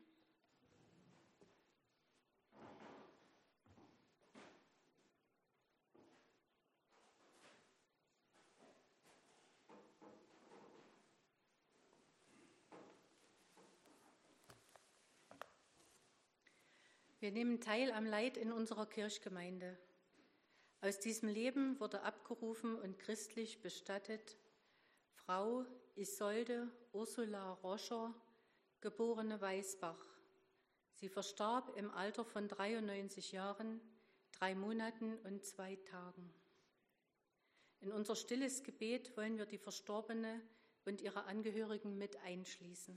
S3: Wir nehmen teil am Leid in unserer Kirchgemeinde. Aus diesem Leben wurde abgerufen und christlich bestattet Frau Isolde Ursula Roscher, geborene Weißbach. Sie verstarb im Alter von dreiundneunzig Jahren, drei Monaten und zwei Tagen. In unser stilles Gebet wollen wir die Verstorbene und ihre Angehörigen mit einschließen.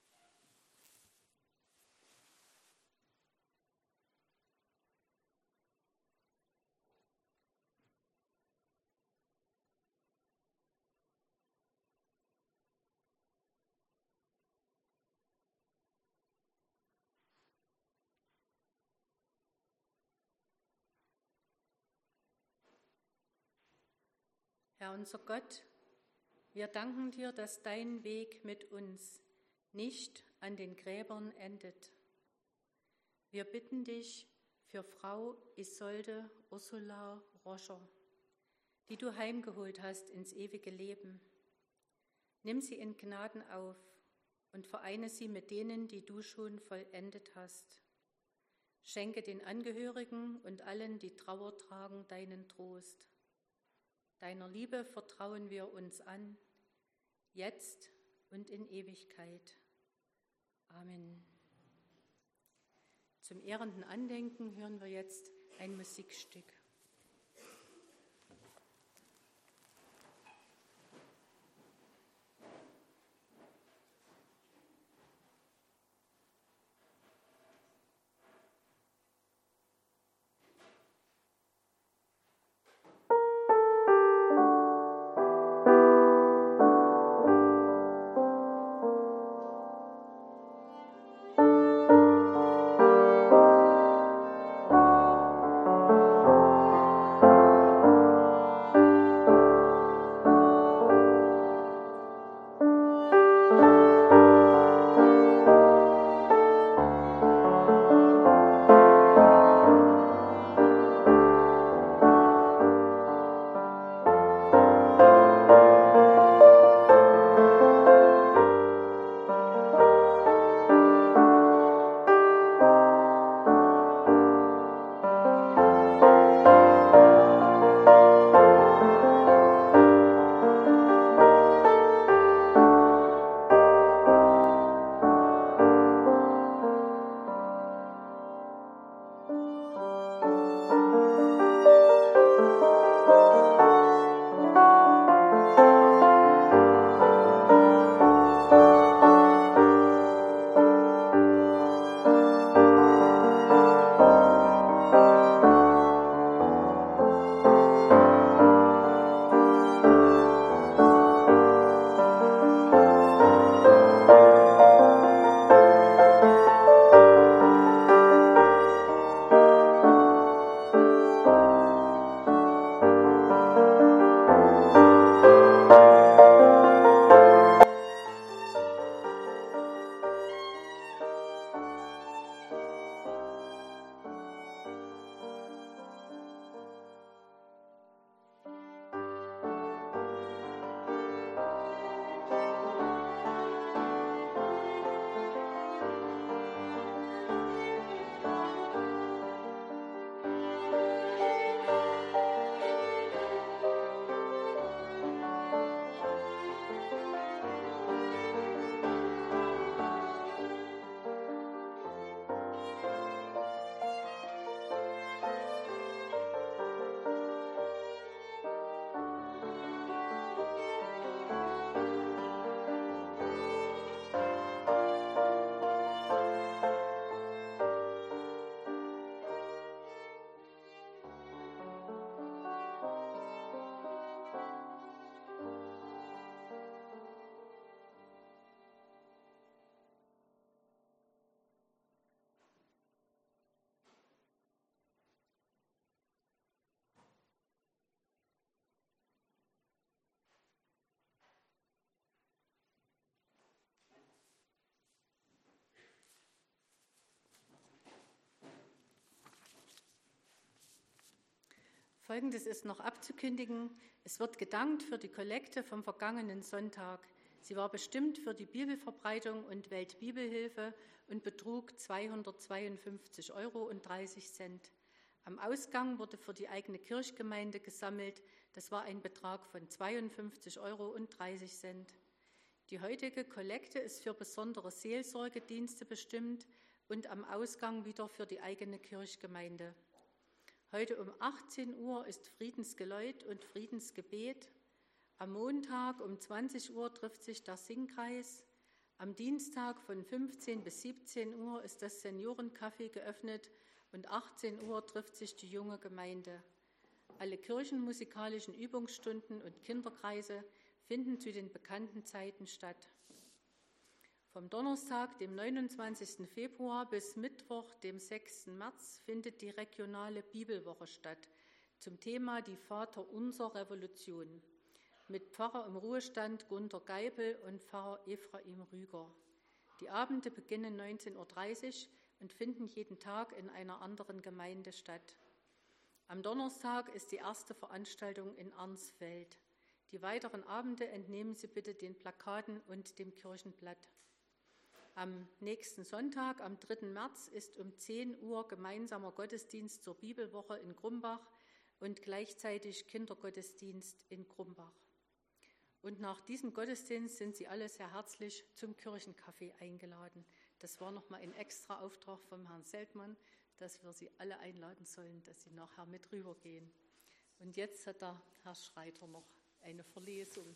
S3: Herr unser Gott, wir danken dir, dass dein Weg mit uns nicht an den Gräbern endet. Wir bitten dich für Frau Isolde Ursula Roscher, die du heimgeholt hast ins ewige Leben. Nimm sie in Gnaden auf und vereine sie mit denen, die du schon vollendet hast. Schenke den Angehörigen und allen, die Trauer tragen, deinen Trost. Deiner Liebe vertrauen wir uns an, jetzt und in Ewigkeit. Amen. Zum ehrenden Andenken hören wir jetzt ein Musikstück. Folgendes ist noch abzukündigen. Es wird gedankt für die Kollekte vom vergangenen Sonntag. Sie war bestimmt für die Bibelverbreitung und Weltbibelhilfe und betrug zweihundertzweiundfünfzig Euro und dreißig Cent. Am Ausgang wurde für die eigene Kirchgemeinde gesammelt. Das war ein Betrag von zweiundfünfzig Euro und dreißig Cent. Die heutige Kollekte ist für besondere Seelsorgedienste bestimmt und am Ausgang wieder für die eigene Kirchgemeinde. Heute um achtzehn Uhr ist Friedensgeläut und Friedensgebet. Am Montag um zwanzig Uhr trifft sich der Singkreis. Am Dienstag von fünfzehn bis siebzehn Uhr ist das Seniorencafé geöffnet und achtzehn Uhr trifft sich die junge Gemeinde. Alle kirchenmusikalischen Übungsstunden und Kinderkreise finden zu den bekannten Zeiten statt. Vom Donnerstag, dem neunundzwanzigsten Februar bis Mittwoch, dem sechsten März, findet die regionale Bibelwoche statt zum Thema die Vaterunser Revolution mit Pfarrer im Ruhestand Gunter Geipel und Pfarrer Ephraim Rüger. Die Abende beginnen neunzehn Uhr dreißig und finden jeden Tag in einer anderen Gemeinde statt. Am Donnerstag ist die erste Veranstaltung in Arnsfeld. Die weiteren Abende entnehmen Sie bitte den Plakaten und dem Kirchenblatt. Am nächsten Sonntag, am dritten März, ist um zehn Uhr gemeinsamer Gottesdienst zur Bibelwoche in Grumbach und gleichzeitig Kindergottesdienst in Grumbach. Und nach diesem Gottesdienst sind Sie alle sehr herzlich zum Kirchencafé eingeladen. Das war nochmal ein extra Auftrag vom Herrn Seltmann, dass wir Sie alle einladen sollen, dass Sie nachher mit rübergehen. Und jetzt hat der Herr Schreiter noch eine Verlesung.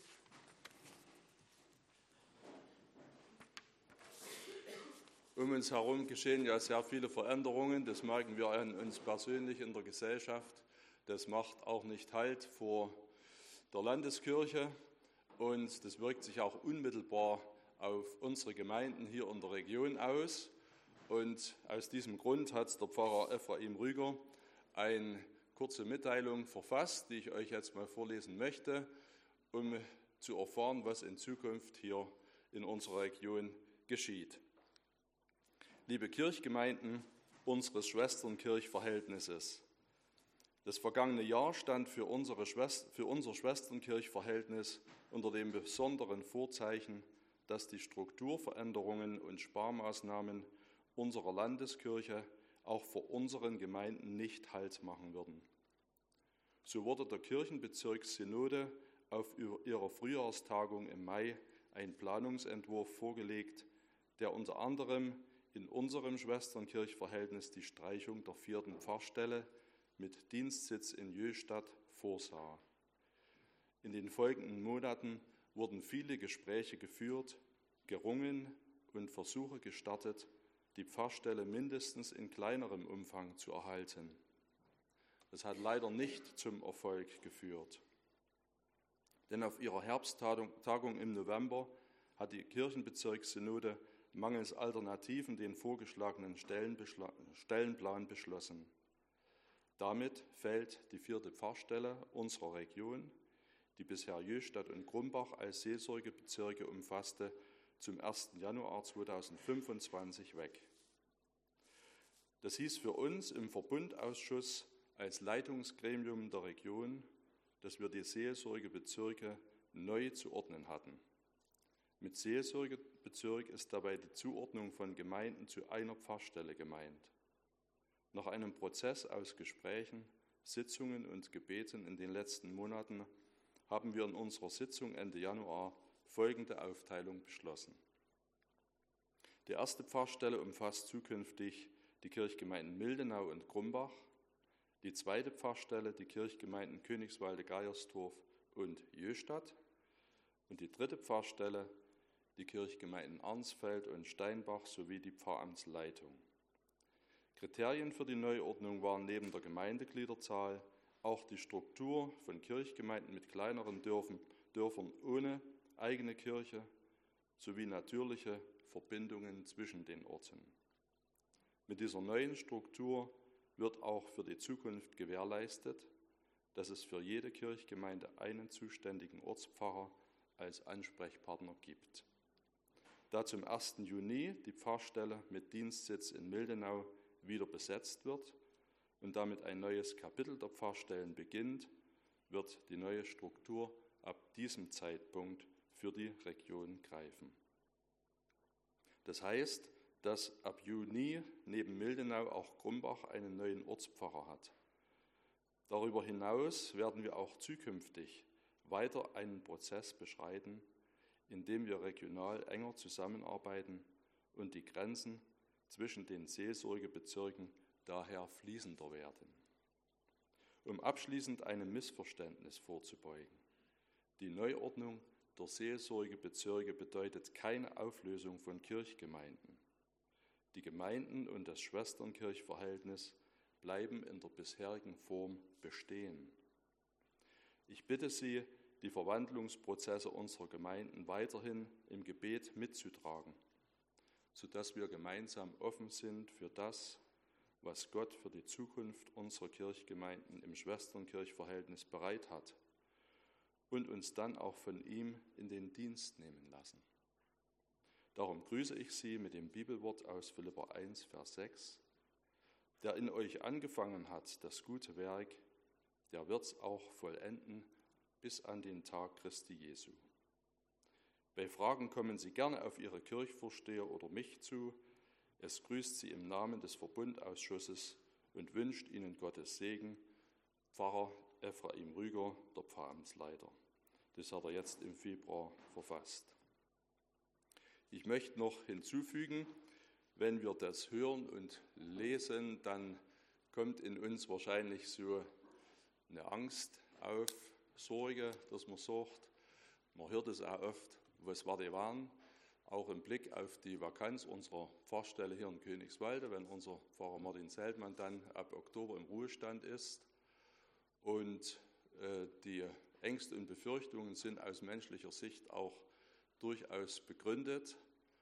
S6: Um uns herum geschehen ja sehr viele Veränderungen. Das merken wir an uns persönlich in der Gesellschaft. Das macht auch nicht Halt vor der Landeskirche. Und das wirkt sich auch unmittelbar auf unsere Gemeinden hier in der Region aus. Und aus diesem Grund hat der Pfarrer Ephraim Rüger eine kurze Mitteilung verfasst, die ich euch jetzt mal vorlesen möchte, um zu erfahren, was in Zukunft hier in unserer Region geschieht. Liebe Kirchgemeinden unseres Schwesternkirchverhältnisses, das vergangene Jahr stand für, unsere Schwester, für unser Schwesternkirchverhältnis unter dem besonderen Vorzeichen, dass die Strukturveränderungen und Sparmaßnahmen unserer Landeskirche auch vor unseren Gemeinden nicht Halt machen würden. So wurde der Kirchenbezirkssynode auf ihrer Frühjahrstagung im Mai ein Planungsentwurf vorgelegt, der unter anderem in unserem Schwesternkirchverhältnis die Streichung der vierten Pfarrstelle mit Dienstsitz in Jöstadt vorsah. In den folgenden Monaten wurden viele Gespräche geführt, gerungen und Versuche gestartet, die Pfarrstelle mindestens in kleinerem Umfang zu erhalten. Das hat leider nicht zum Erfolg geführt. Denn auf ihrer Herbsttagung im November hat die Kirchenbezirkssynode mangels Alternativen den vorgeschlagenen Stellenplan beschlossen. Damit fällt die vierte Pfarrstelle unserer Region, die bisher Jöstadt und Grumbach als Seelsorgebezirke umfasste, zum ersten Januar zweitausendfünfundzwanzig weg. Das hieß für uns im Verbundausschuss als Leitungsgremium der Region, dass wir die Seelsorgebezirke neu zu ordnen hatten. Mit Seelsorgebezirk ist dabei die Zuordnung von Gemeinden zu einer Pfarrstelle gemeint. Nach einem Prozess aus Gesprächen, Sitzungen und Gebeten in den letzten Monaten haben wir in unserer Sitzung Ende Januar folgende Aufteilung beschlossen. Die erste Pfarrstelle umfasst zukünftig die Kirchgemeinden Mildenau und Grumbach, die zweite Pfarrstelle die Kirchgemeinden Königswalde, Geierstorf und Jöstadt und die dritte Pfarrstelle die Kirchgemeinden Arnsfeld und Steinbach sowie die Pfarramtsleitung. Kriterien für die Neuordnung waren neben der Gemeindegliederzahl auch die Struktur von Kirchgemeinden mit kleineren Dörfern, Dörfern ohne eigene Kirche sowie natürliche Verbindungen zwischen den Orten. Mit dieser neuen Struktur wird auch für die Zukunft gewährleistet, dass es für jede Kirchgemeinde einen zuständigen Ortspfarrer als Ansprechpartner gibt. Da zum ersten Juni die Pfarrstelle mit Dienstsitz in Mildenau wieder besetzt wird und damit ein neues Kapitel der Pfarrstellen beginnt, wird die neue Struktur ab diesem Zeitpunkt für die Region greifen. Das heißt, dass ab Juni neben Mildenau auch Grumbach einen neuen Ortspfarrer hat. Darüber hinaus werden wir auch zukünftig weiter einen Prozess beschreiten, in dem wir regional enger zusammenarbeiten und die Grenzen zwischen den Seelsorgebezirken daher fließender werden. Um abschließend einem Missverständnis vorzubeugen: Die Neuordnung der Seelsorgebezirke bedeutet keine Auflösung von Kirchgemeinden. Die Gemeinden und das Schwesternkirchverhältnis bleiben in der bisherigen Form bestehen. Ich bitte Sie, die Verwandlungsprozesse unserer Gemeinden weiterhin im Gebet mitzutragen, sodass wir gemeinsam offen sind für das, was Gott für die Zukunft unserer Kirchgemeinden im Schwesternkirchverhältnis bereit hat, und uns dann auch von ihm in den Dienst nehmen lassen. Darum grüße ich Sie mit dem Bibelwort aus Philipper eins, Vers sechs. Der in euch angefangen hat, das gute Werk, der wird es auch vollenden bis an den Tag Christi Jesu. Bei Fragen kommen Sie gerne auf Ihre Kirchvorsteher oder mich zu. Es grüßt Sie im Namen des Verbundausschusses und wünscht Ihnen Gottes Segen, Pfarrer Ephraim Rüger, der Pfarramtsleiter. Das hat er jetzt im Februar verfasst. Ich möchte noch hinzufügen, wenn wir das hören und lesen, dann kommt in uns wahrscheinlich so eine Angst auf, Sorge, dass man sagt, man hört es auch oft, was war die waren, auch im Blick auf die Vakanz unserer Pfarrstelle hier in Königswalde, wenn unser Pfarrer Martin Zeltmann dann ab Oktober im Ruhestand ist. Und äh, die Ängste und Befürchtungen sind aus menschlicher Sicht auch durchaus begründet.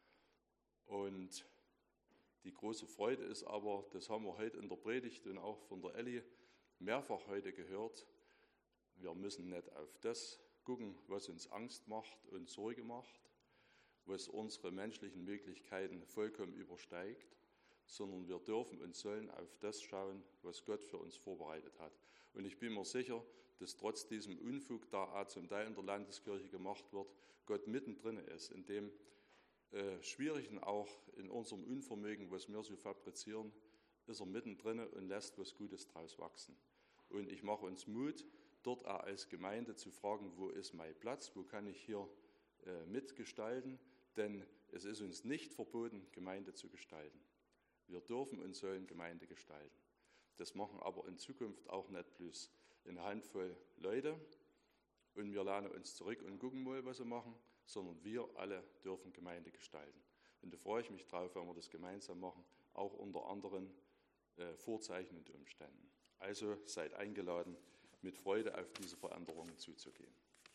S6: Und die große Freude ist aber, das haben wir heute in der Predigt und auch von der Elli mehrfach heute gehört, wir müssen nicht auf das gucken, was uns Angst macht und Sorge macht, was unsere menschlichen Möglichkeiten vollkommen übersteigt, sondern wir dürfen und sollen auf das schauen, was Gott für uns vorbereitet hat. Und ich bin mir sicher, dass trotz diesem Unfug, der auch zum Teil in der Landeskirche gemacht wird, Gott mittendrin ist, in dem äh, Schwierigen auch in unserem Unvermögen, was wir so fabrizieren, ist er mittendrin und lässt was Gutes draus wachsen. Und ich mache uns Mut, dort auch als Gemeinde zu fragen, wo ist mein Platz, wo kann ich hier äh, mitgestalten, denn es ist uns nicht verboten, Gemeinde zu gestalten. Wir dürfen und sollen Gemeinde gestalten. Das machen aber in Zukunft auch nicht bloß eine Handvoll Leute und wir lernen uns zurück und gucken mal, was sie machen, sondern wir alle dürfen Gemeinde gestalten. Und da freue ich mich drauf, wenn wir das gemeinsam machen, auch unter anderen äh, Vorzeichen und Umständen. Also seid eingeladen, mit Freude auf diese Veränderungen zuzugehen.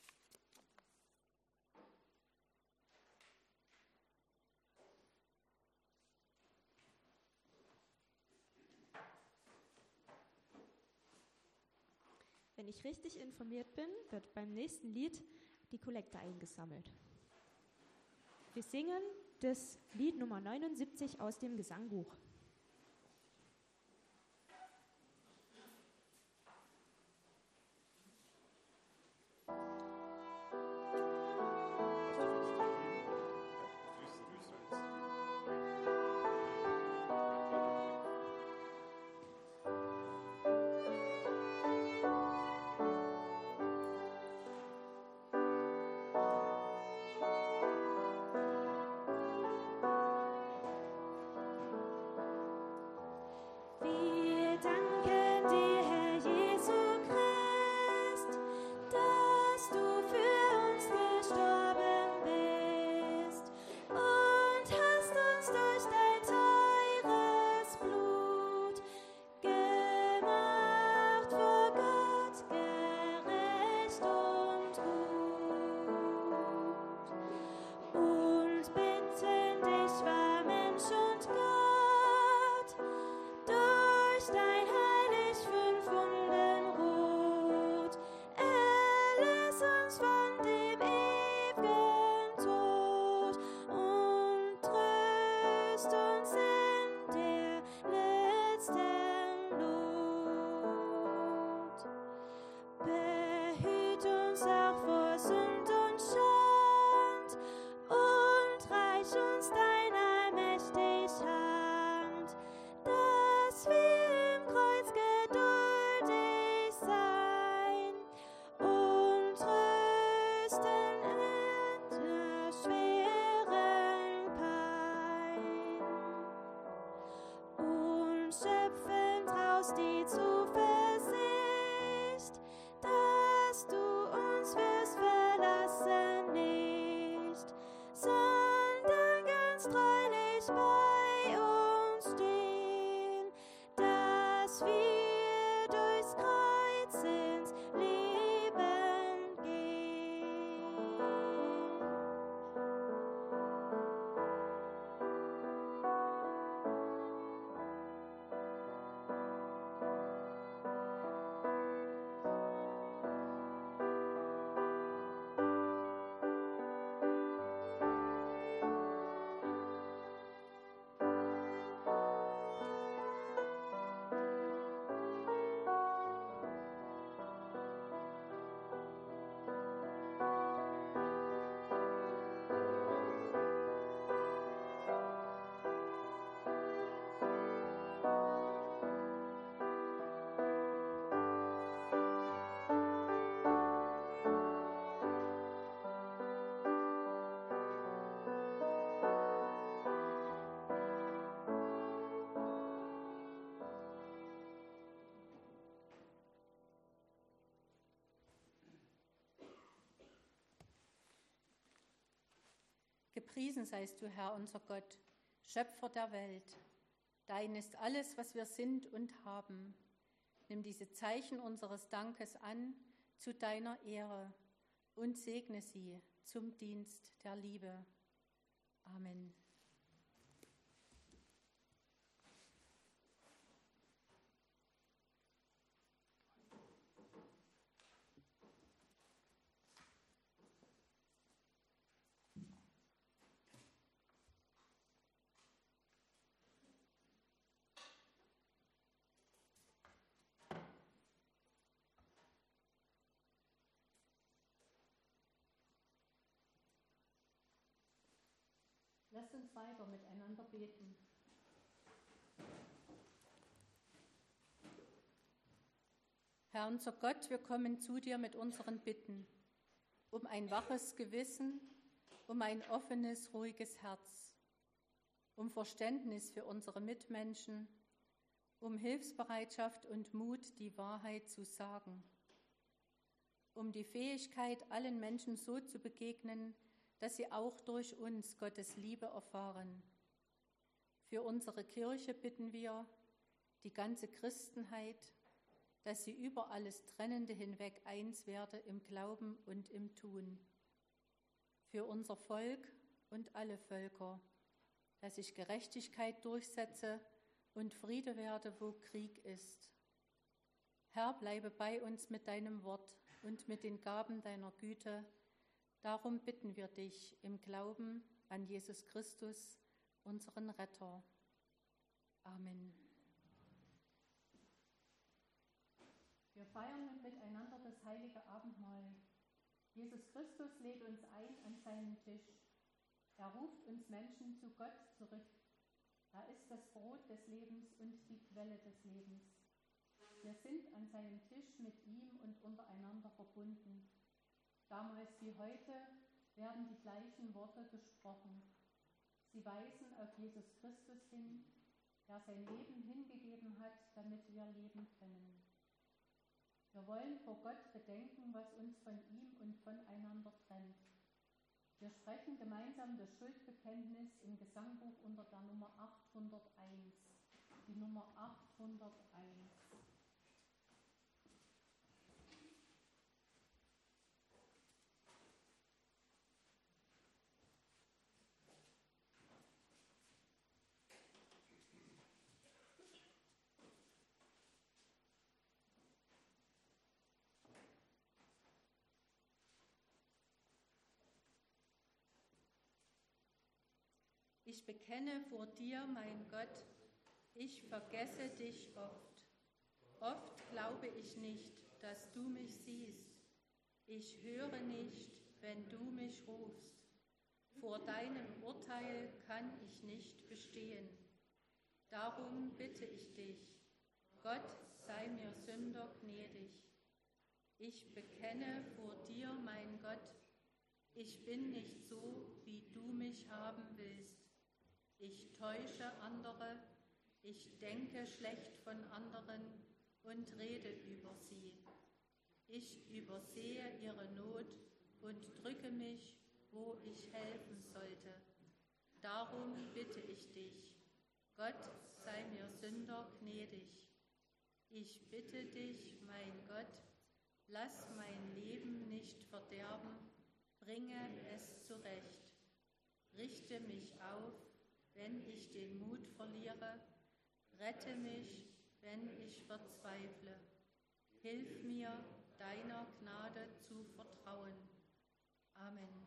S2: Wenn ich richtig informiert bin, wird beim nächsten Lied die Kollekte eingesammelt. Wir singen das Lied Nummer neunundsiebzig aus dem Gesangbuch.
S5: Behüt uns auch vor Sünd und Scham. uns die Zuversicht, dass du uns wirst verlassen nicht, sondern ganz treulich bei uns stehen, dass wir durchs Kreuz ins Leben gehen.
S3: Gepriesen seist du, Herr, unser Gott, Schöpfer der Welt. Dein ist alles, was wir sind und haben. Nimm diese Zeichen unseres Dankes an zu deiner Ehre und segne sie zum Dienst der Liebe. Amen. Lasst uns weiter miteinander beten. Herr unser Gott, wir kommen zu dir mit unseren Bitten, um ein waches Gewissen, um ein offenes, ruhiges Herz, um Verständnis für unsere Mitmenschen, um Hilfsbereitschaft und Mut, die Wahrheit zu sagen, um die Fähigkeit, allen Menschen so zu begegnen, dass sie auch durch uns Gottes Liebe erfahren. Für unsere Kirche bitten wir, die ganze Christenheit, dass sie über alles Trennende hinweg eins werde im Glauben und im Tun. Für unser Volk und alle Völker, dass sich Gerechtigkeit durchsetze und Friede werde, wo Krieg ist. Herr, bleibe bei uns mit deinem Wort und mit den Gaben deiner Güte. Darum bitten wir dich im Glauben an Jesus Christus, unseren Retter. Amen. Wir feiern nun miteinander das heilige Abendmahl. Jesus Christus lädt uns ein an seinen Tisch. Er ruft uns Menschen zu Gott zurück. Er ist das Brot des Lebens und die Quelle des Lebens. Wir sind an seinem Tisch mit ihm und untereinander verbunden. Damals wie heute werden die gleichen Worte gesprochen. Sie weisen auf Jesus Christus hin, der sein Leben hingegeben hat, damit wir leben können. Wir wollen vor Gott bedenken, was uns von ihm und voneinander trennt. Wir sprechen gemeinsam das Schuldbekenntnis im Gesangbuch unter der Nummer achthunderteins. Die Nummer achthunderteins. Ich bekenne vor dir, mein Gott, ich vergesse dich oft. Oft glaube ich nicht, dass du mich siehst. Ich höre nicht, wenn du mich rufst. Vor deinem Urteil kann ich nicht bestehen. Darum bitte ich dich, Gott, sei mir Sünder gnädig. Ich bekenne vor dir, mein Gott, ich bin nicht so, wie du mich haben willst. Ich täusche andere, Ich denke schlecht von anderen und rede über sie. Ich übersehe ihre Not und drücke mich, wo ich helfen sollte. Darum bitte ich dich, Gott, sei mir Sünder gnädig. Ich bitte dich, mein Gott, lass mein Leben nicht verderben, bringe es zurecht. Richte mich auf, wenn ich den Mut verliere, rette mich, wenn ich verzweifle. Hilf mir, deiner Gnade zu vertrauen. Amen.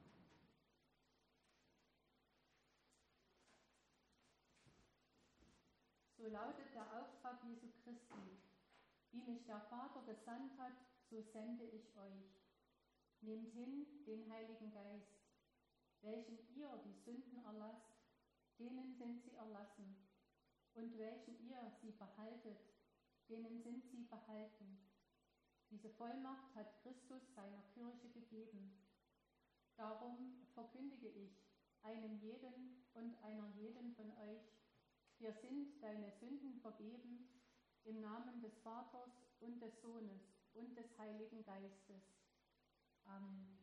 S3: So lautet der Auftrag Jesu Christi. Wie mich der Vater gesandt hat, so sende ich euch. Nehmt hin den Heiligen Geist. Welchen ihr die Sünden erlasst, denen sind sie erlassen. Und welchen ihr sie behaltet, denen sind sie behalten. Diese Vollmacht hat Christus seiner Kirche gegeben. Darum verkündige ich einem jeden und einer jeden von euch: Dir sind deine Sünden vergeben, im Namen des Vaters und des Sohnes und des Heiligen Geistes. Amen.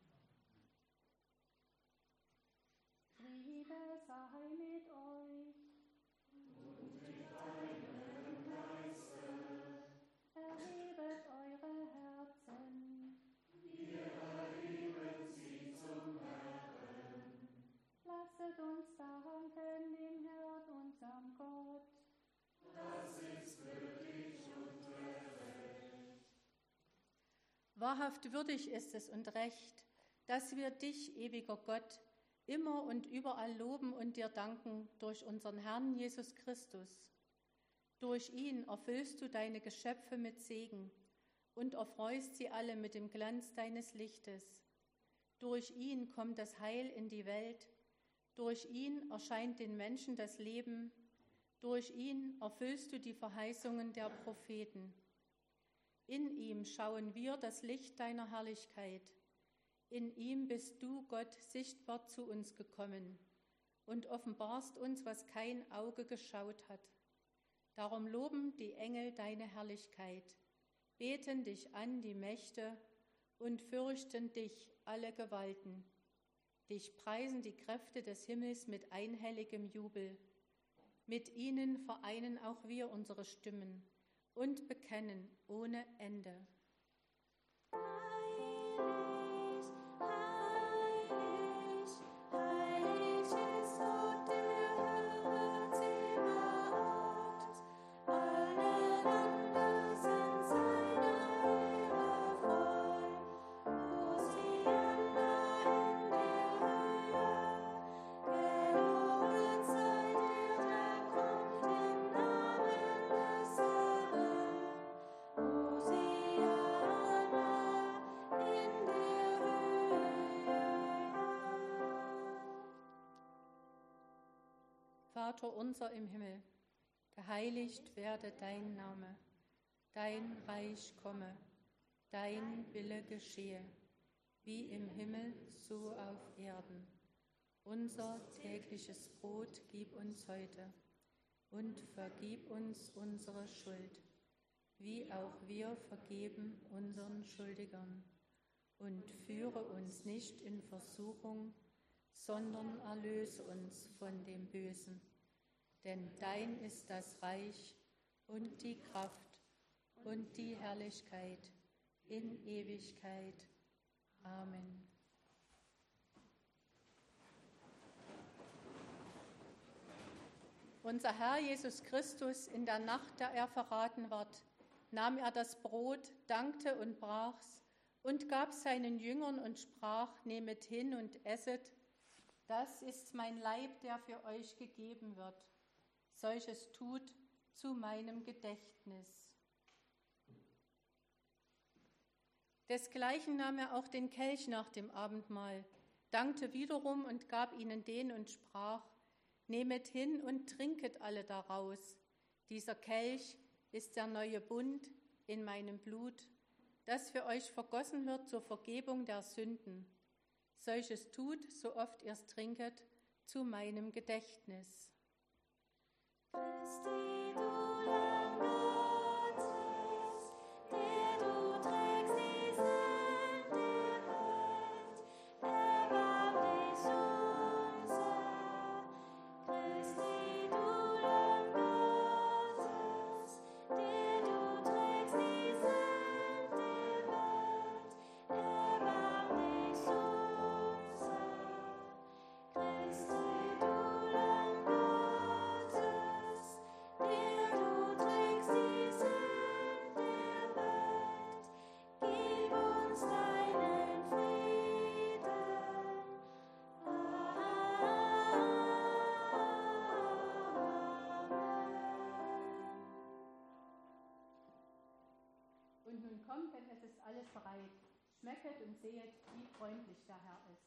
S3: Friede sei mit euch. Und mit deinem Geiste. Erhebet eure Herzen. Wir erheben sie zum Herrn. Lasset uns danken dem Herrn, unserem Gott. Das ist würdig und recht. Wahrhaft würdig ist es und recht, dass wir dich, ewiger Gott, immer und überall loben und dir danken durch unseren Herrn Jesus Christus. Durch ihn erfüllst du deine Geschöpfe mit Segen und erfreust sie alle mit dem Glanz deines Lichtes. Durch ihn kommt das Heil in die Welt, durch ihn erscheint den Menschen das Leben, durch ihn erfüllst du die Verheißungen der Propheten. In ihm schauen wir das Licht deiner Herrlichkeit. In ihm bist du, Gott, sichtbar zu uns gekommen und offenbarst uns, was kein Auge geschaut hat. Darum loben die Engel deine Herrlichkeit, beten dich an die Mächte und fürchten dich alle Gewalten. Dich preisen die Kräfte des Himmels mit einhelligem Jubel. Mit ihnen vereinen auch wir unsere Stimmen und bekennen ohne Ende. Vater unser im Himmel, geheiligt werde dein Name, dein Reich komme, dein Wille geschehe, wie im Himmel, so auf Erden. Unser tägliches Brot gib uns heute und vergib uns unsere Schuld, wie auch wir vergeben unseren Schuldigern. Und führe uns nicht in Versuchung, sondern erlöse uns von dem Bösen. Denn dein ist das Reich und die Kraft und die Herrlichkeit in Ewigkeit. Amen. Unser Herr Jesus Christus, in der Nacht, da er verraten ward, nahm er das Brot, dankte und brach's und gab seinen Jüngern und sprach: Nehmet hin und esset, das ist mein Leib, der für euch gegeben wird. Solches tut zu meinem Gedächtnis. Desgleichen nahm er auch den Kelch nach dem Abendmahl, dankte wiederum und gab ihnen den und sprach: Nehmet hin und trinket alle daraus. Dieser Kelch ist der neue Bund in meinem Blut, das für euch vergossen wird zur Vergebung der Sünden. Solches tut, so oft ihr es trinket, zu meinem Gedächtnis.
S5: Christi, du Lamm Gottes, der du trägst die Sünden der Welt, erbarm dich unser. Christi, du Lamm Gottes, der du trägst die Sünden der Welt, erbarm dich unser. Christi, du Lamm Gottes, der du trägst die Sünden der Welt, gib uns deinen Frieden. Amen.
S3: Und nun kommt, denn es ist alles bereit. Schmecket und sehet, wie freundlich der Herr ist.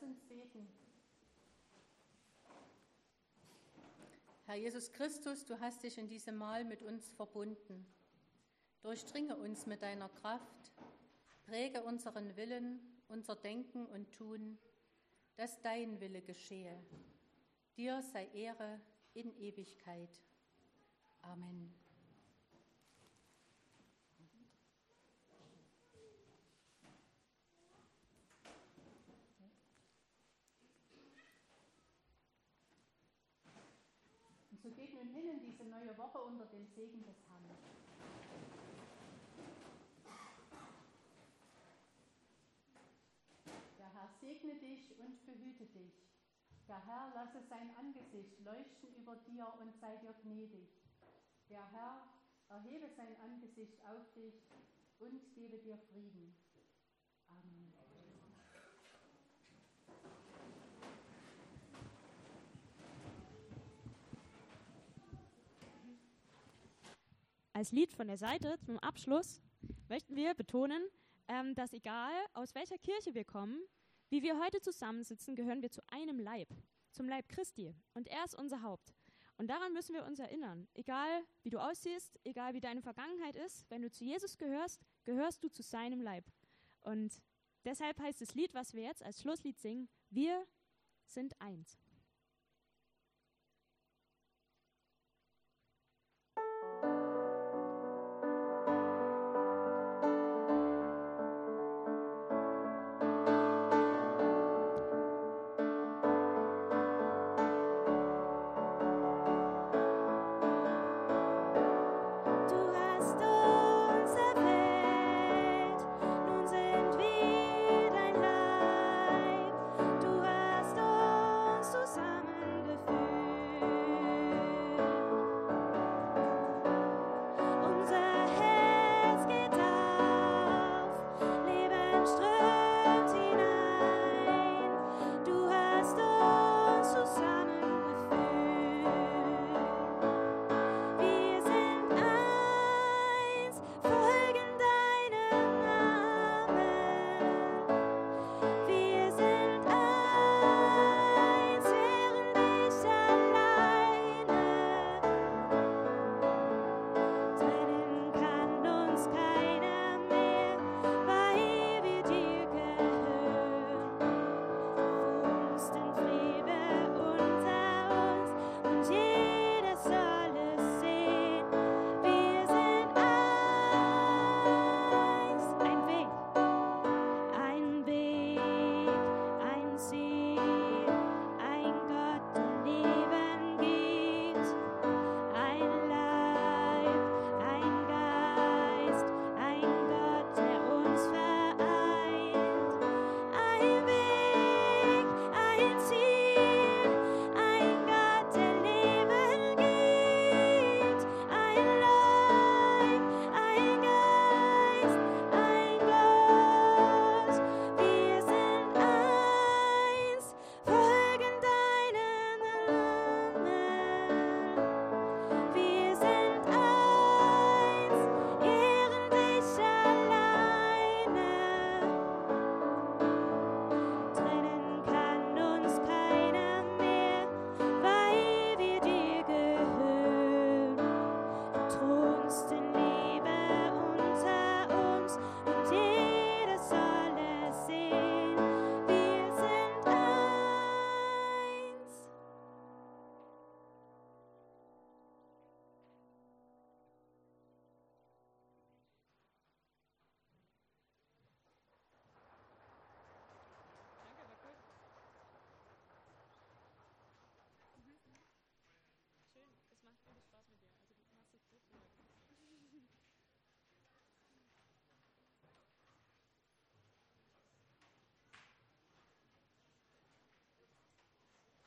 S3: Lass uns beten. Herr Jesus Christus, du hast dich in diesem Mahl mit uns verbunden. Durchdringe uns mit deiner Kraft, präge unseren Willen, unser Denken und Tun, dass dein Wille geschehe. Dir sei Ehre in Ewigkeit. Amen. Und so geht nun hin in diese neue Woche unter dem Segen des Herrn. Der Herr segne dich und behüte dich. Der Herr lasse sein Angesicht leuchten über dir und sei dir gnädig. Der Herr erhebe sein Angesicht auf dich und gebe dir Frieden. Amen.
S2: Als Lied von der Seite zum Abschluss möchten wir betonen, ähm, dass egal aus welcher Kirche wir kommen, wie wir heute zusammensitzen, gehören wir zu einem Leib, zum Leib Christi. Und er ist unser Haupt. Und daran müssen wir uns erinnern. Egal wie du aussiehst, egal wie deine Vergangenheit ist, wenn du zu Jesus gehörst, gehörst du zu seinem Leib. Und deshalb heißt das Lied, was wir jetzt als Schlusslied singen, wir sind eins.